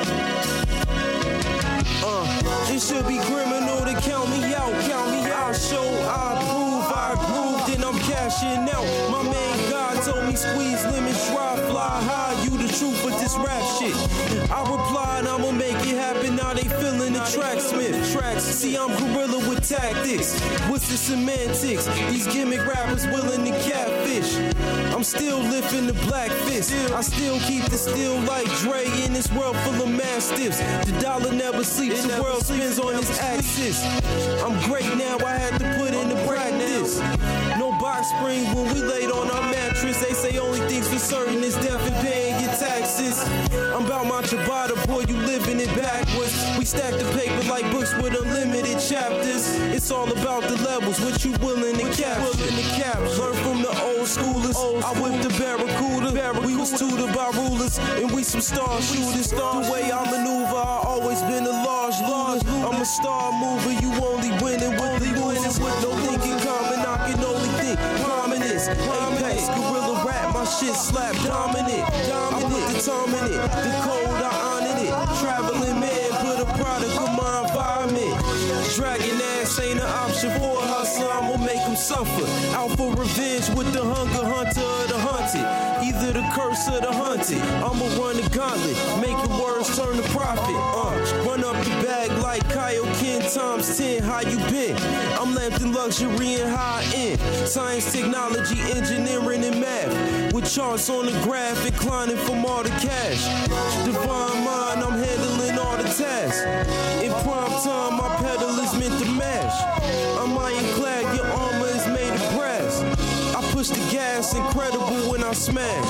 Uh, it should be criminal to count me out. Count me out. Show, I prove, I groove, then I'm cashing out. My man God told me squeeze lemons, try fly high. You the truth with this rap shit. I replied, I'ma make it happen. Now they feeling the tracksmith. Tracks, see I'm gorilla with tactics. What's the semantics? These gimmick rappers willing to catfish. I'm still lifting the black fist. I still keep the steel like Dre in this world full of mastiffs. The dollar never sleeps, the world spins on its axis. I'm great now, I had to put into practice. No box spring when we laid on our mattress. They say only things for certain is death and paying your taxes. I'm about my ciabatta, boy, you living it backwards. We stack the paper like books with unlimited chapters. It's all about the levels, what you willing to capture. Learn from the old schoolers. I whipped the Barracuda. We was tutored by rulers, and we some star shooters. The way I maneuver, I always been a large loser. I'm a star mover, you only winning with the losers. With no thinking common, I can only think prominence. Apex, gorilla rap, my shit slap dominant. I put the time in it, the code, I honored it. Traveling man, put a product on my environment. Dragging ass ain't an option for a hustler, I'ma make him suffer. Out for revenge with the hunger hunter or the hunted. Either the curse or the hunted. I'ma run the gauntlet, making words turn to profit. Uh, run up the bag like Kaioken times ten. How you been? I'm lamped in luxury and high end. Science, technology, engineering, and math. With charts on the graph, inclining from all the cash. Divine mind, I'm handling all the tasks. In prime time, my pedal is meant to mash. I'm ironclad, your armor is made of brass. I push the gas, incredible when I smash.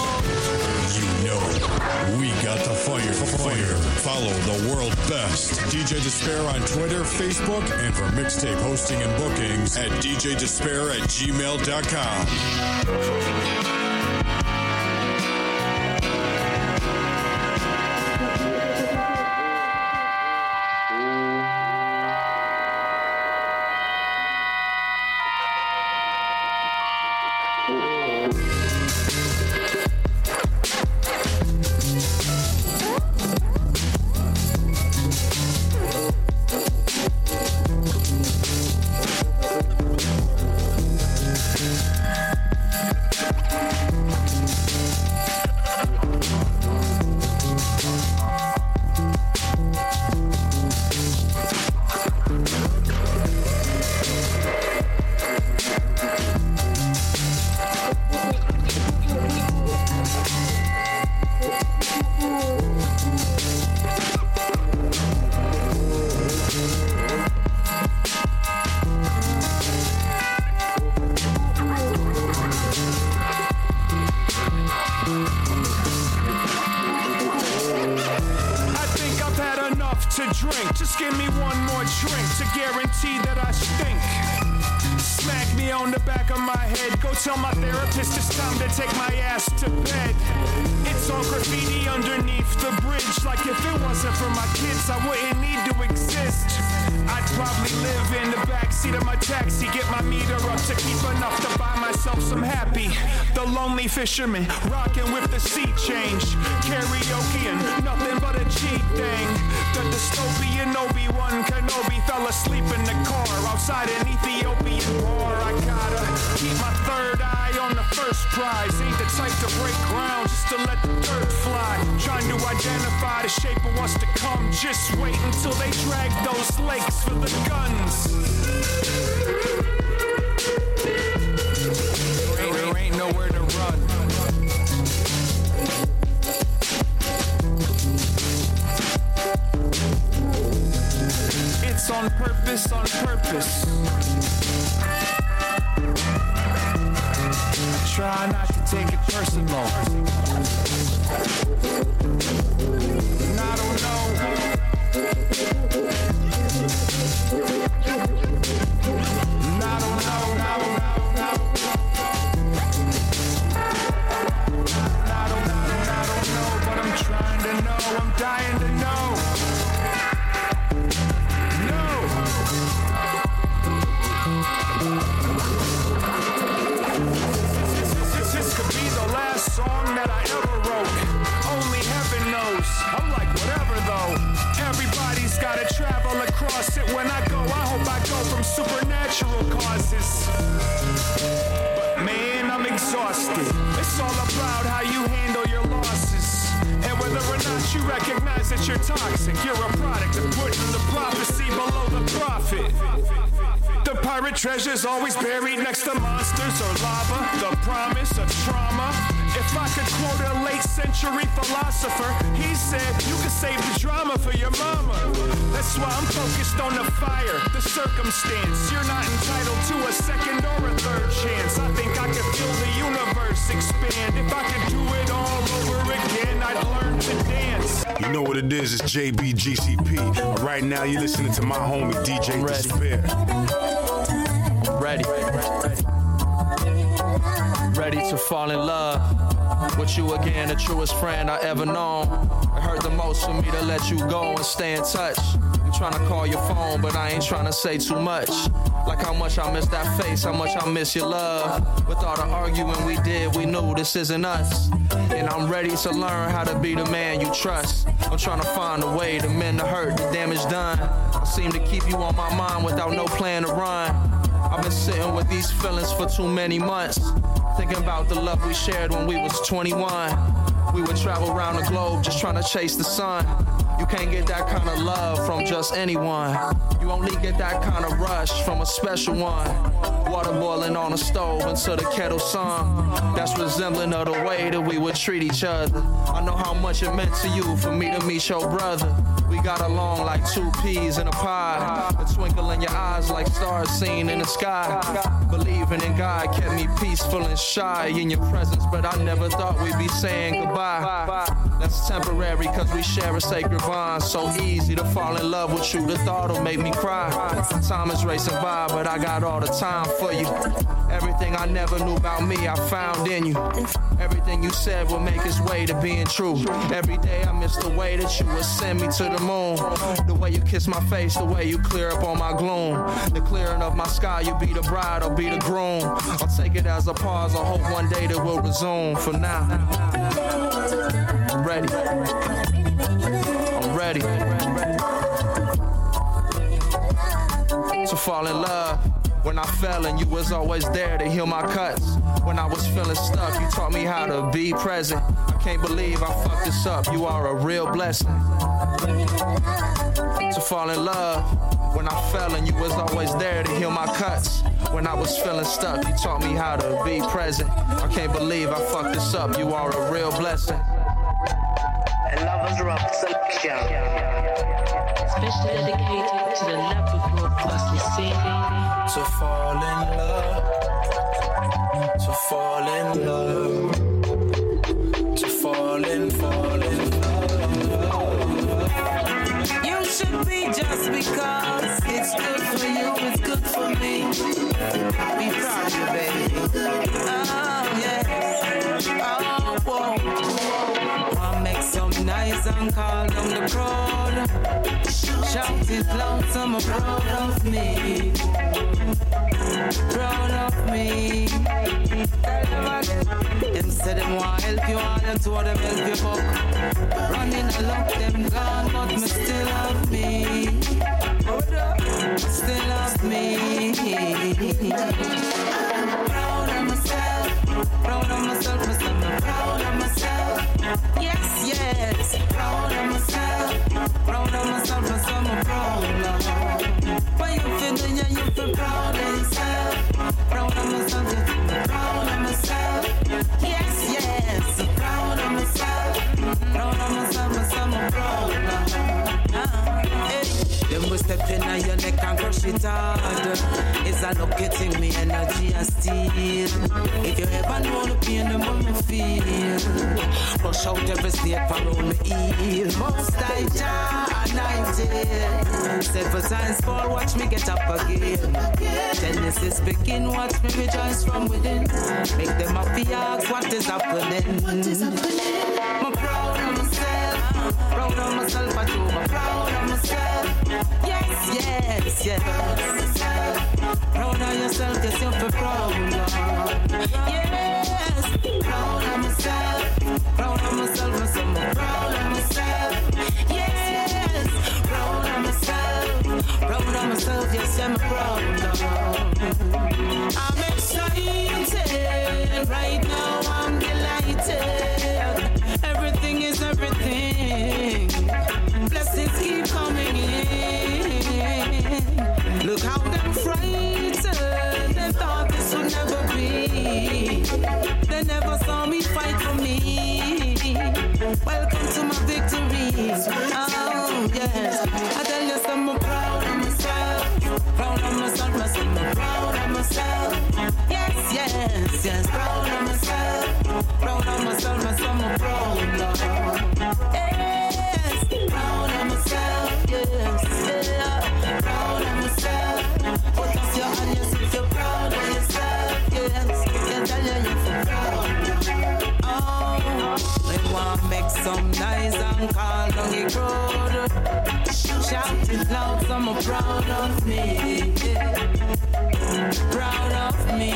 You know, we got the fire. Fire. Follow the world best. D J Despair on Twitter, Facebook, and for mixtape hosting and bookings at d j despair at gmail dot com. Fisherman, rocking with the sea change. Karaoke and nothing but a cheap thing. The dystopian Obi-Wan Kenobi fell asleep in the car outside an Ethiopian bar. I gotta keep my third eye on the first prize. Ain't the type to break ground just to let the dirt fly. Trying to identify the shape of what's to come. Just wait until they drag those legs for the guns. There ain't nowhere to run. It's on purpose, on purpose. I try not to take it personal. And I don't know. And I don't know, I don't know. Trying to know, I'm dying to know. No. from supernatural causes. But man, I'm exhausted. It's all about how you handle your losses. And whether or not you recognize that you're toxic, you're a product of putting the prophecy below the prophet. The pirate treasure's always buried next to monsters or lava. The promise of trauma. If I could quote a late century philosopher, he said, you can save the drama for your mama. That's why I'm focused on the fire, the circumstance. You're not entitled to a second or a third chance. I think I could feel the universe expand. If I could do it all over again, I'd learn to dance. You know what it is, it's J B G C P. Right now you're listening to my homie D J Despair. Ready. Ready to fall in love with you again, the truest friend I ever known. It hurt the most for me to let you go and stay in touch. I'm trying to call your phone, but I ain't trying to say too much. Like how much I miss that face, how much I miss your love. With all the arguing we did, we knew this isn't us. And I'm ready to learn how to be the man you trust. I'm trying to find a way to mend the hurt, the damage done. I seem to keep you on my mind without no plan to run. I've been sitting with these feelings for too many months, thinking about the love we shared when we was twenty-one. We would travel around the globe just trying to chase the sun. You can't get that kind of love from just anyone. You only get that kind of rush from a special one. Water boiling on the stove until the kettle sung. That's resembling of the way that we would treat each other. I know how much it meant to you for me to meet your brother. We got along like two peas in a pie. The twinkle in your eyes like stars seen in the sky. Believing in God kept me peaceful and shy in your presence, but I never thought we'd be saying goodbye. That's temporary cause we share a sacred bond. So easy to fall in love with you, the thought'll make me cry. Time is racing by, but I got all the time for you. Everything I never knew about me, I found in you. Everything you said will make its way to being true. Every day I miss the way that you would send me to the moon. The way you kiss my face, the way you clear up all my gloom. The clearing of my sky, you be the bride or be the groom. I'll take it as a pause, I hope one day that we'll resume. For now, I'm ready. I'm ready to fall in love. When I fell and you was always there to heal my cuts. When I was feeling stuck, you taught me how to be present. I can't believe I fucked this up, you are a real blessing. To fall in love. When I fell and you was always there to heal my cuts. When I was feeling stuck, you taught me how to be present. I can't believe I fucked this up, you are a real blessing. A lover's rock selection. Especially dedicated to the level broadcast scene. To fall in love, to fall in love, to fall in, fall in love. You should be just because it's good for you, it's good for me. Be proud of you, baby. Oh, yes. Oh, whoa. I'll make some nice and call them the crowd. Shout it loud, some are proud of me. Proud of me. Them say them want help you all, and two of them help you buck. Running along, them gone, but me still have me. Still have me. Proud of myself. Proud of myself, myself. I'm proud of myself. Yes, yes. Proud of myself. Proud of myself, myself. I'm proud of. When you feeling, yeah, you feel proud of yourself. Proud of myself, yeah. Proud of myself. Yes, yes. Proud of myself. Proud of myself, myself. I'm proud of. Uh, hey. Them will step in on your neck and crush it hard. It's a look getting me energy and steel. If you ever know the pain, the more me feel. Rush out every step around me heel. Most I jar anointed. Several times fall, watch me get up again. Genesis begin, watch me rejoice from within. Make them happy, ask what is happening. What is happening? I'm proud of myself. Proud of myself, I do. I'm proud of myself. Yes, yes, yes. Proud of yourself, yes, you're proud of. Yes, proud of myself. Proud of myself, myself, I'm proud of myself. Yes, proud of myself. Proud of myself, yes, I'm proud of. I'm excited, right now I'm delighted. Everything is everything. Blessings keep coming in. Look how them frightened. They thought this would never be. They never saw me fight for me. Welcome to my victories. Oh, yes. I tell you, I'm proud of myself. Proud of myself, myself. I'm proud of myself. Yes, yes, yes. Proud of myself. Proud of myself, myself. I'm proud of. Yes. Proud of myself. Yes, yeah. Proud of myself. Put up your hand, yes, if you're proud of yourself. Yes, I tell you, you're proud. Oh, they want to make some nice and call on the crowd. Shout it loud, so I'm proud of me. Proud of me.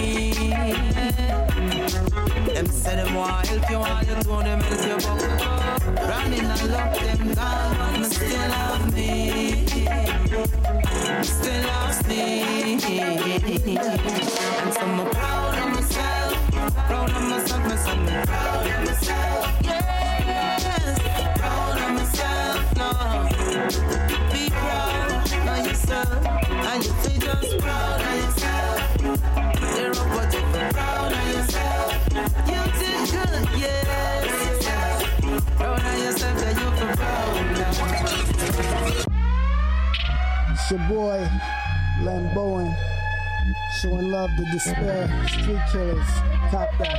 Them say them want help you, all you told them help you, but running and lock them down, but still love me. Still loves me. And so I'm proud of myself. Proud of myself, myself, I'm proud of myself. Yes, proud of myself, no. Be proud of yourself, and you feel just proud of yourself. You're up, but if you're proud of yourself, you did good, yes, yes. Proud of yourself, that you feel proud of. It's your boy, Len Bowen, showing love to Despair, Street Killers, cop that.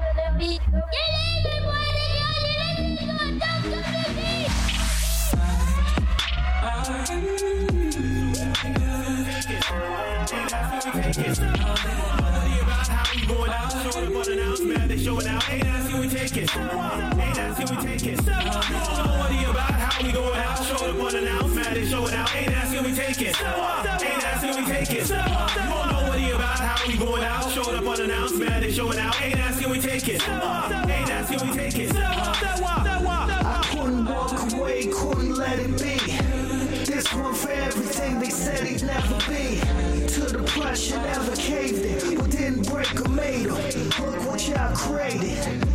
They showing out, ain't asking we take it. Ain't asking we take it. Don't worry about how we going out. Show up unannounced, man. They showing out, ain't asking we take it. Ain't asking we take it. Don't worry about how we going out. Show up unannounced, man. They showing out, ain't asking we take it. Ain't asking we take it. I couldn't walk away, couldn't let it be. This one for everything they said he'd never be. To the pressure, never caved it. But didn't break or made him. Look what y'all created.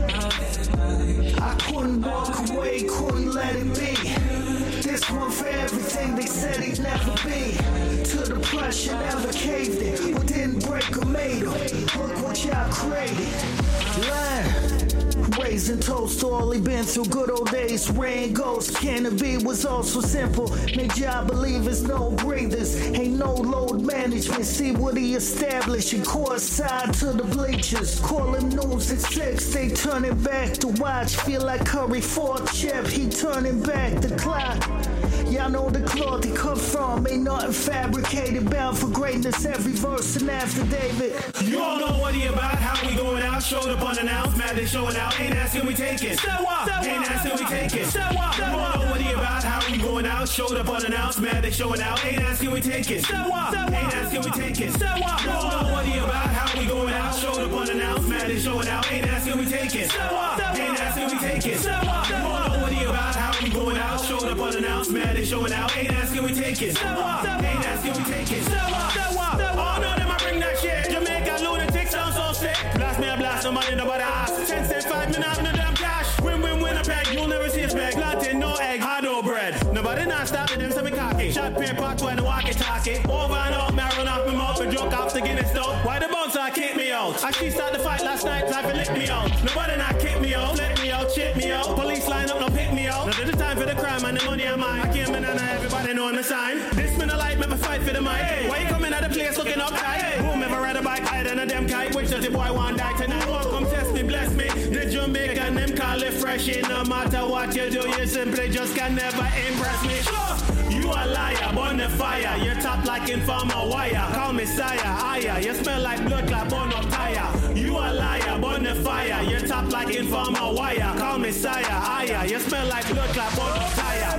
I couldn't walk away, couldn't let it be. This one for everything they said he'd never be. To the pressure, never caved it. But didn't break or made him. Look what y'all created. Line. Raising toast to all he been through, good old days, rain ghosts. Can it be was also simple? Made y'all believe it's no breathers, ain't no load management. See what he established, and court side to the bleachers. Call him news at six, they turning back to watch. Feel like Curry fourth chip, he turning back the clock. Y'all know the cloth he come from, ain't nothing fabricated. Bound for greatness, every verse and affidavit. You all know what he about, how we going out. Showed up unannounced, mad they showing out. Ain't asking we take it. Ain't asking we take it. You all know what he about, how we going out. Showed up unannounced, mad they showing out. Ain't asking we take it. Ain't asking we take it. You all know what he about, how we going out. Showed up unannounced, mad they showing out. Ain't asking we take it. Ain't asking we take it. You all know what he about, how we going out. Showed up unannounced, mad they showing out. Ain't asking we take it. Ain't asking we take it. Oh no, them I bring that shit. Jamaica lunatics sound so sick. Blast me a blast, nobody nobody ass. Ten cent five minutes, no damn cash. Win win win a peg, you'll never see a spec. Latin, no egg, hard no bread. Nobody not stop me, them say me cocky. Shot pair pot when the walkie talkie. Over and out, me run off my mouth and joke off the Guinness though. Why the bouncer kick me out? I she start the fight last night, time to lick me out. Nobody not kick me out, let me out, chip me out. Police line up, no pick me out. Now the time for the crime and the money of mine. I came in and everybody know me sign. This me no like, me fight for the mic. Hey. Why you coming out the place looking uptight? Hey. Boom, ever ride a bike higher than a damn kite. Which does the boy want die tonight? Won't come test me, bless me. The Jamaican them call it fresh. No matter what you do, you simply just can never impress me. You a liar, burn the fire. You're top like informer wire. Call me sire, higher. You smell like blood clot, burn up tire. You a liar, burn the fire. You're top like informer wire. Call me sire, higher. You smell like blood clot, burn up tire.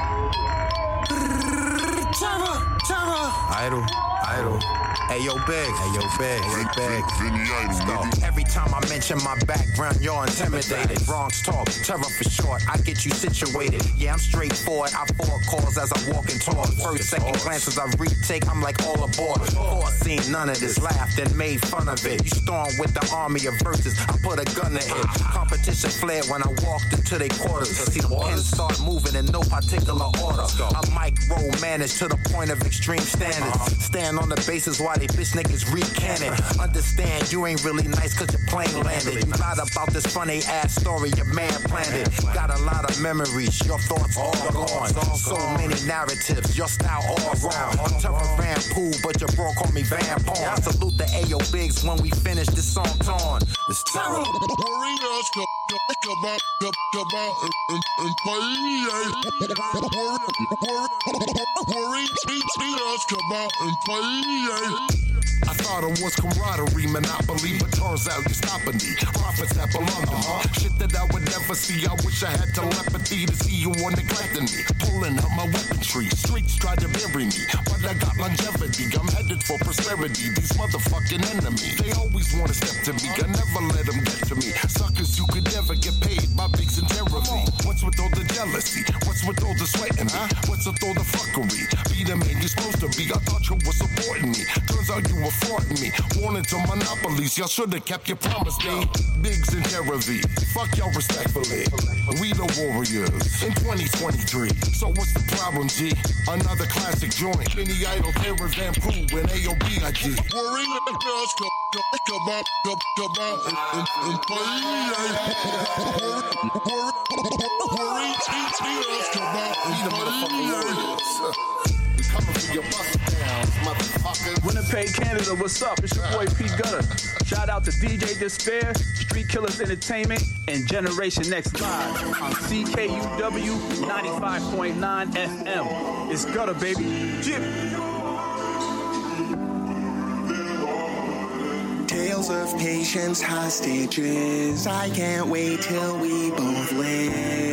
Idle, idle. Hey, yo, Big. Hey, yo, big, big. Every time I mention my background, you're intimidated. Bronx talk, terror for short. I get you situated. Yeah, I'm straightforward. I forward calls as I walk and talk. First, second glances I retake, I'm like all aboard. Foreseen none of this, laughed and made fun of it. You storm with the army of verses, I put a gun to it. Competition flared when I walked into their quarters. See the pens start moving in no particular order. I micro manage to the point of extreme standards. Stand on the basis while they bitch niggas recanted. Understand you ain't really nice cause your plane landed. You lied about this funny ass story your man planned it. Got a lot of memories, your thoughts all gone. So many narratives, your style all wrong. I'm tougher Van Pool, but your bro call me Van Pawn. Salute the Ayo Bigs when we finish this song torn. It's terror. Warriors come, come out, come, come out and, and, and play. Warriors come out and play. I thought it was camaraderie, monopoly, but turns out you're stopping me. Profits that belong to me. Shit that I would never see. I wish I had telepathy to see you on neglecting me. Pulling out my weaponry. Streets tried to bury me, but I got longevity. I'm headed for prosperity. These motherfucking enemies, they always want to step to me. I never let them get to me. Suckers, you could never get paid. My bigs and terribly. What's with all the jealousy? What's with all the sweating me? What's with all the fuckery? Be the man you're supposed to be. I thought you were supporting me. Turns out you were frauding me. Wanted to monopolies. Y'all should have kept your promise, me. Biggs and Terra V. Fuck y'all respectfully. We the Warriors in twenty twenty-three. So what's the problem, G? Another classic joint. Mini Idol, Terra Van Poo, and A O B I G. Warriors come, come, come out, come, come out and, and, and play. Warriors come out and play. We coming for your bust downs, motherfuckers. Winnipeg, Canada, what's up? It's your boy P Gutter. Shout out to D J Despair, Street Killers Entertainment, and Generation Next Live on C K U W ninety-five point nine F M. It's Gutter, baby. Jip. Tales of patience, hostages. I can't wait till we both live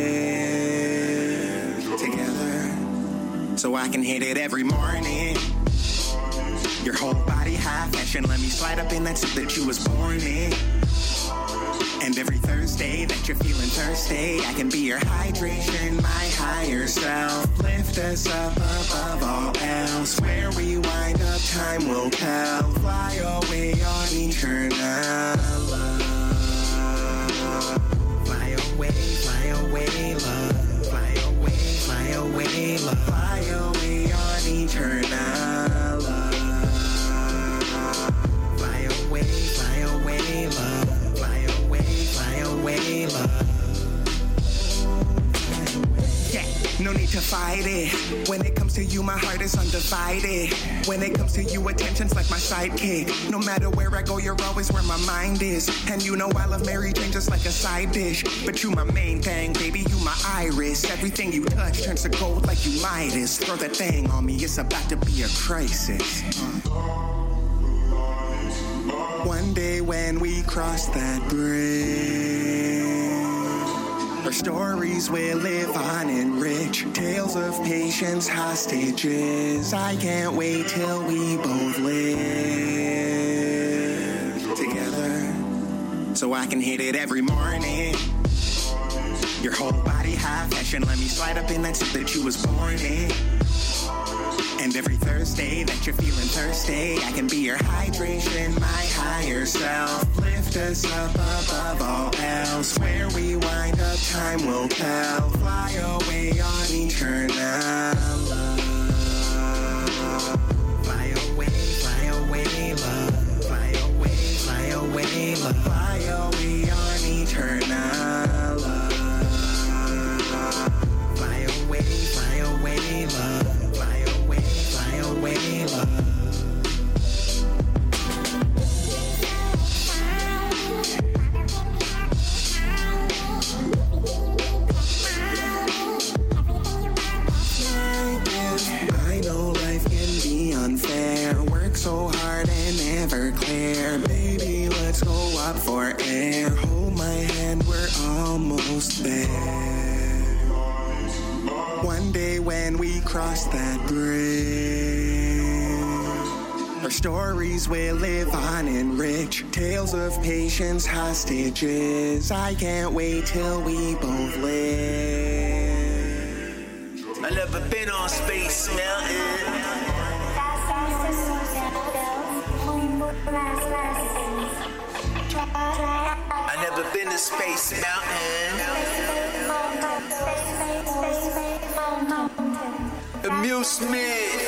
together, so I can hit it every morning. Your whole body high fashion, let me slide up in that suit that you was born in. And every Thursday that you're feeling thirsty, I can be your hydration, my higher self. Lift us up above all else. Where we wind up, time will tell. Fly away on eternal love. Fly away, fly away, love. Fly away, fly away, love. Fly away on eternal love. Fly away, fly away, love. Fly away, fly away, love. Yeah, no need to fight it. When it comes to you, my heart is undivided. When it comes to you, attention's like my sidekick. No matter where I go, you're always where my mind is. And you know I love Mary Jane just like a side dish. But you my main thing, baby, you my iris. Everything you touch turns to gold like you Midas. Throw that thing on me, it's about to be a crisis. Uh. One day when we cross that bridge, our stories will live on in rich tales of patience, hostages. I can't wait till we both live together, so I can hit it every morning. Your whole body high fashion, let me slide up in that suit that you was born in. And every Thursday that you're feeling thirsty, I can be your hydration, my higher self. Lift us up above all else. Where we wind up, time will tell. Fly away on eternal love. Fly away, fly away, love. Fly away, fly away, love. Fly away on eternal love. Fly away, fly away, love. Away, love. I know life can be unfair. Work so hard and never clear. Baby, let's go up for air. Hold my hand, we're almost there. One day when we cross that bridge, Our stories will live on in rich tales of patience, hostages. I can't wait till we both live. I never been on Space Mountain. I never been to Space Mountain. Amusement.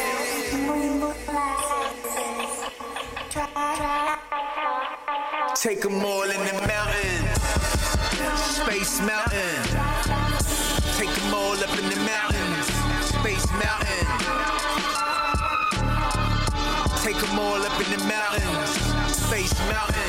Take them all in the mountains. Space Mountain. Take them all up in the mountains. Space Mountain. Take them all up in the mountains. Space Mountain.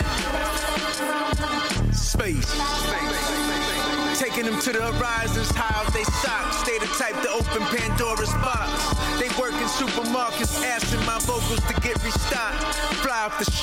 Space. Taking them to the horizons, high off they socks. Stay the type to open Pandora's box. They work in supermarkets, asking my vocals to get restocked. Fly off the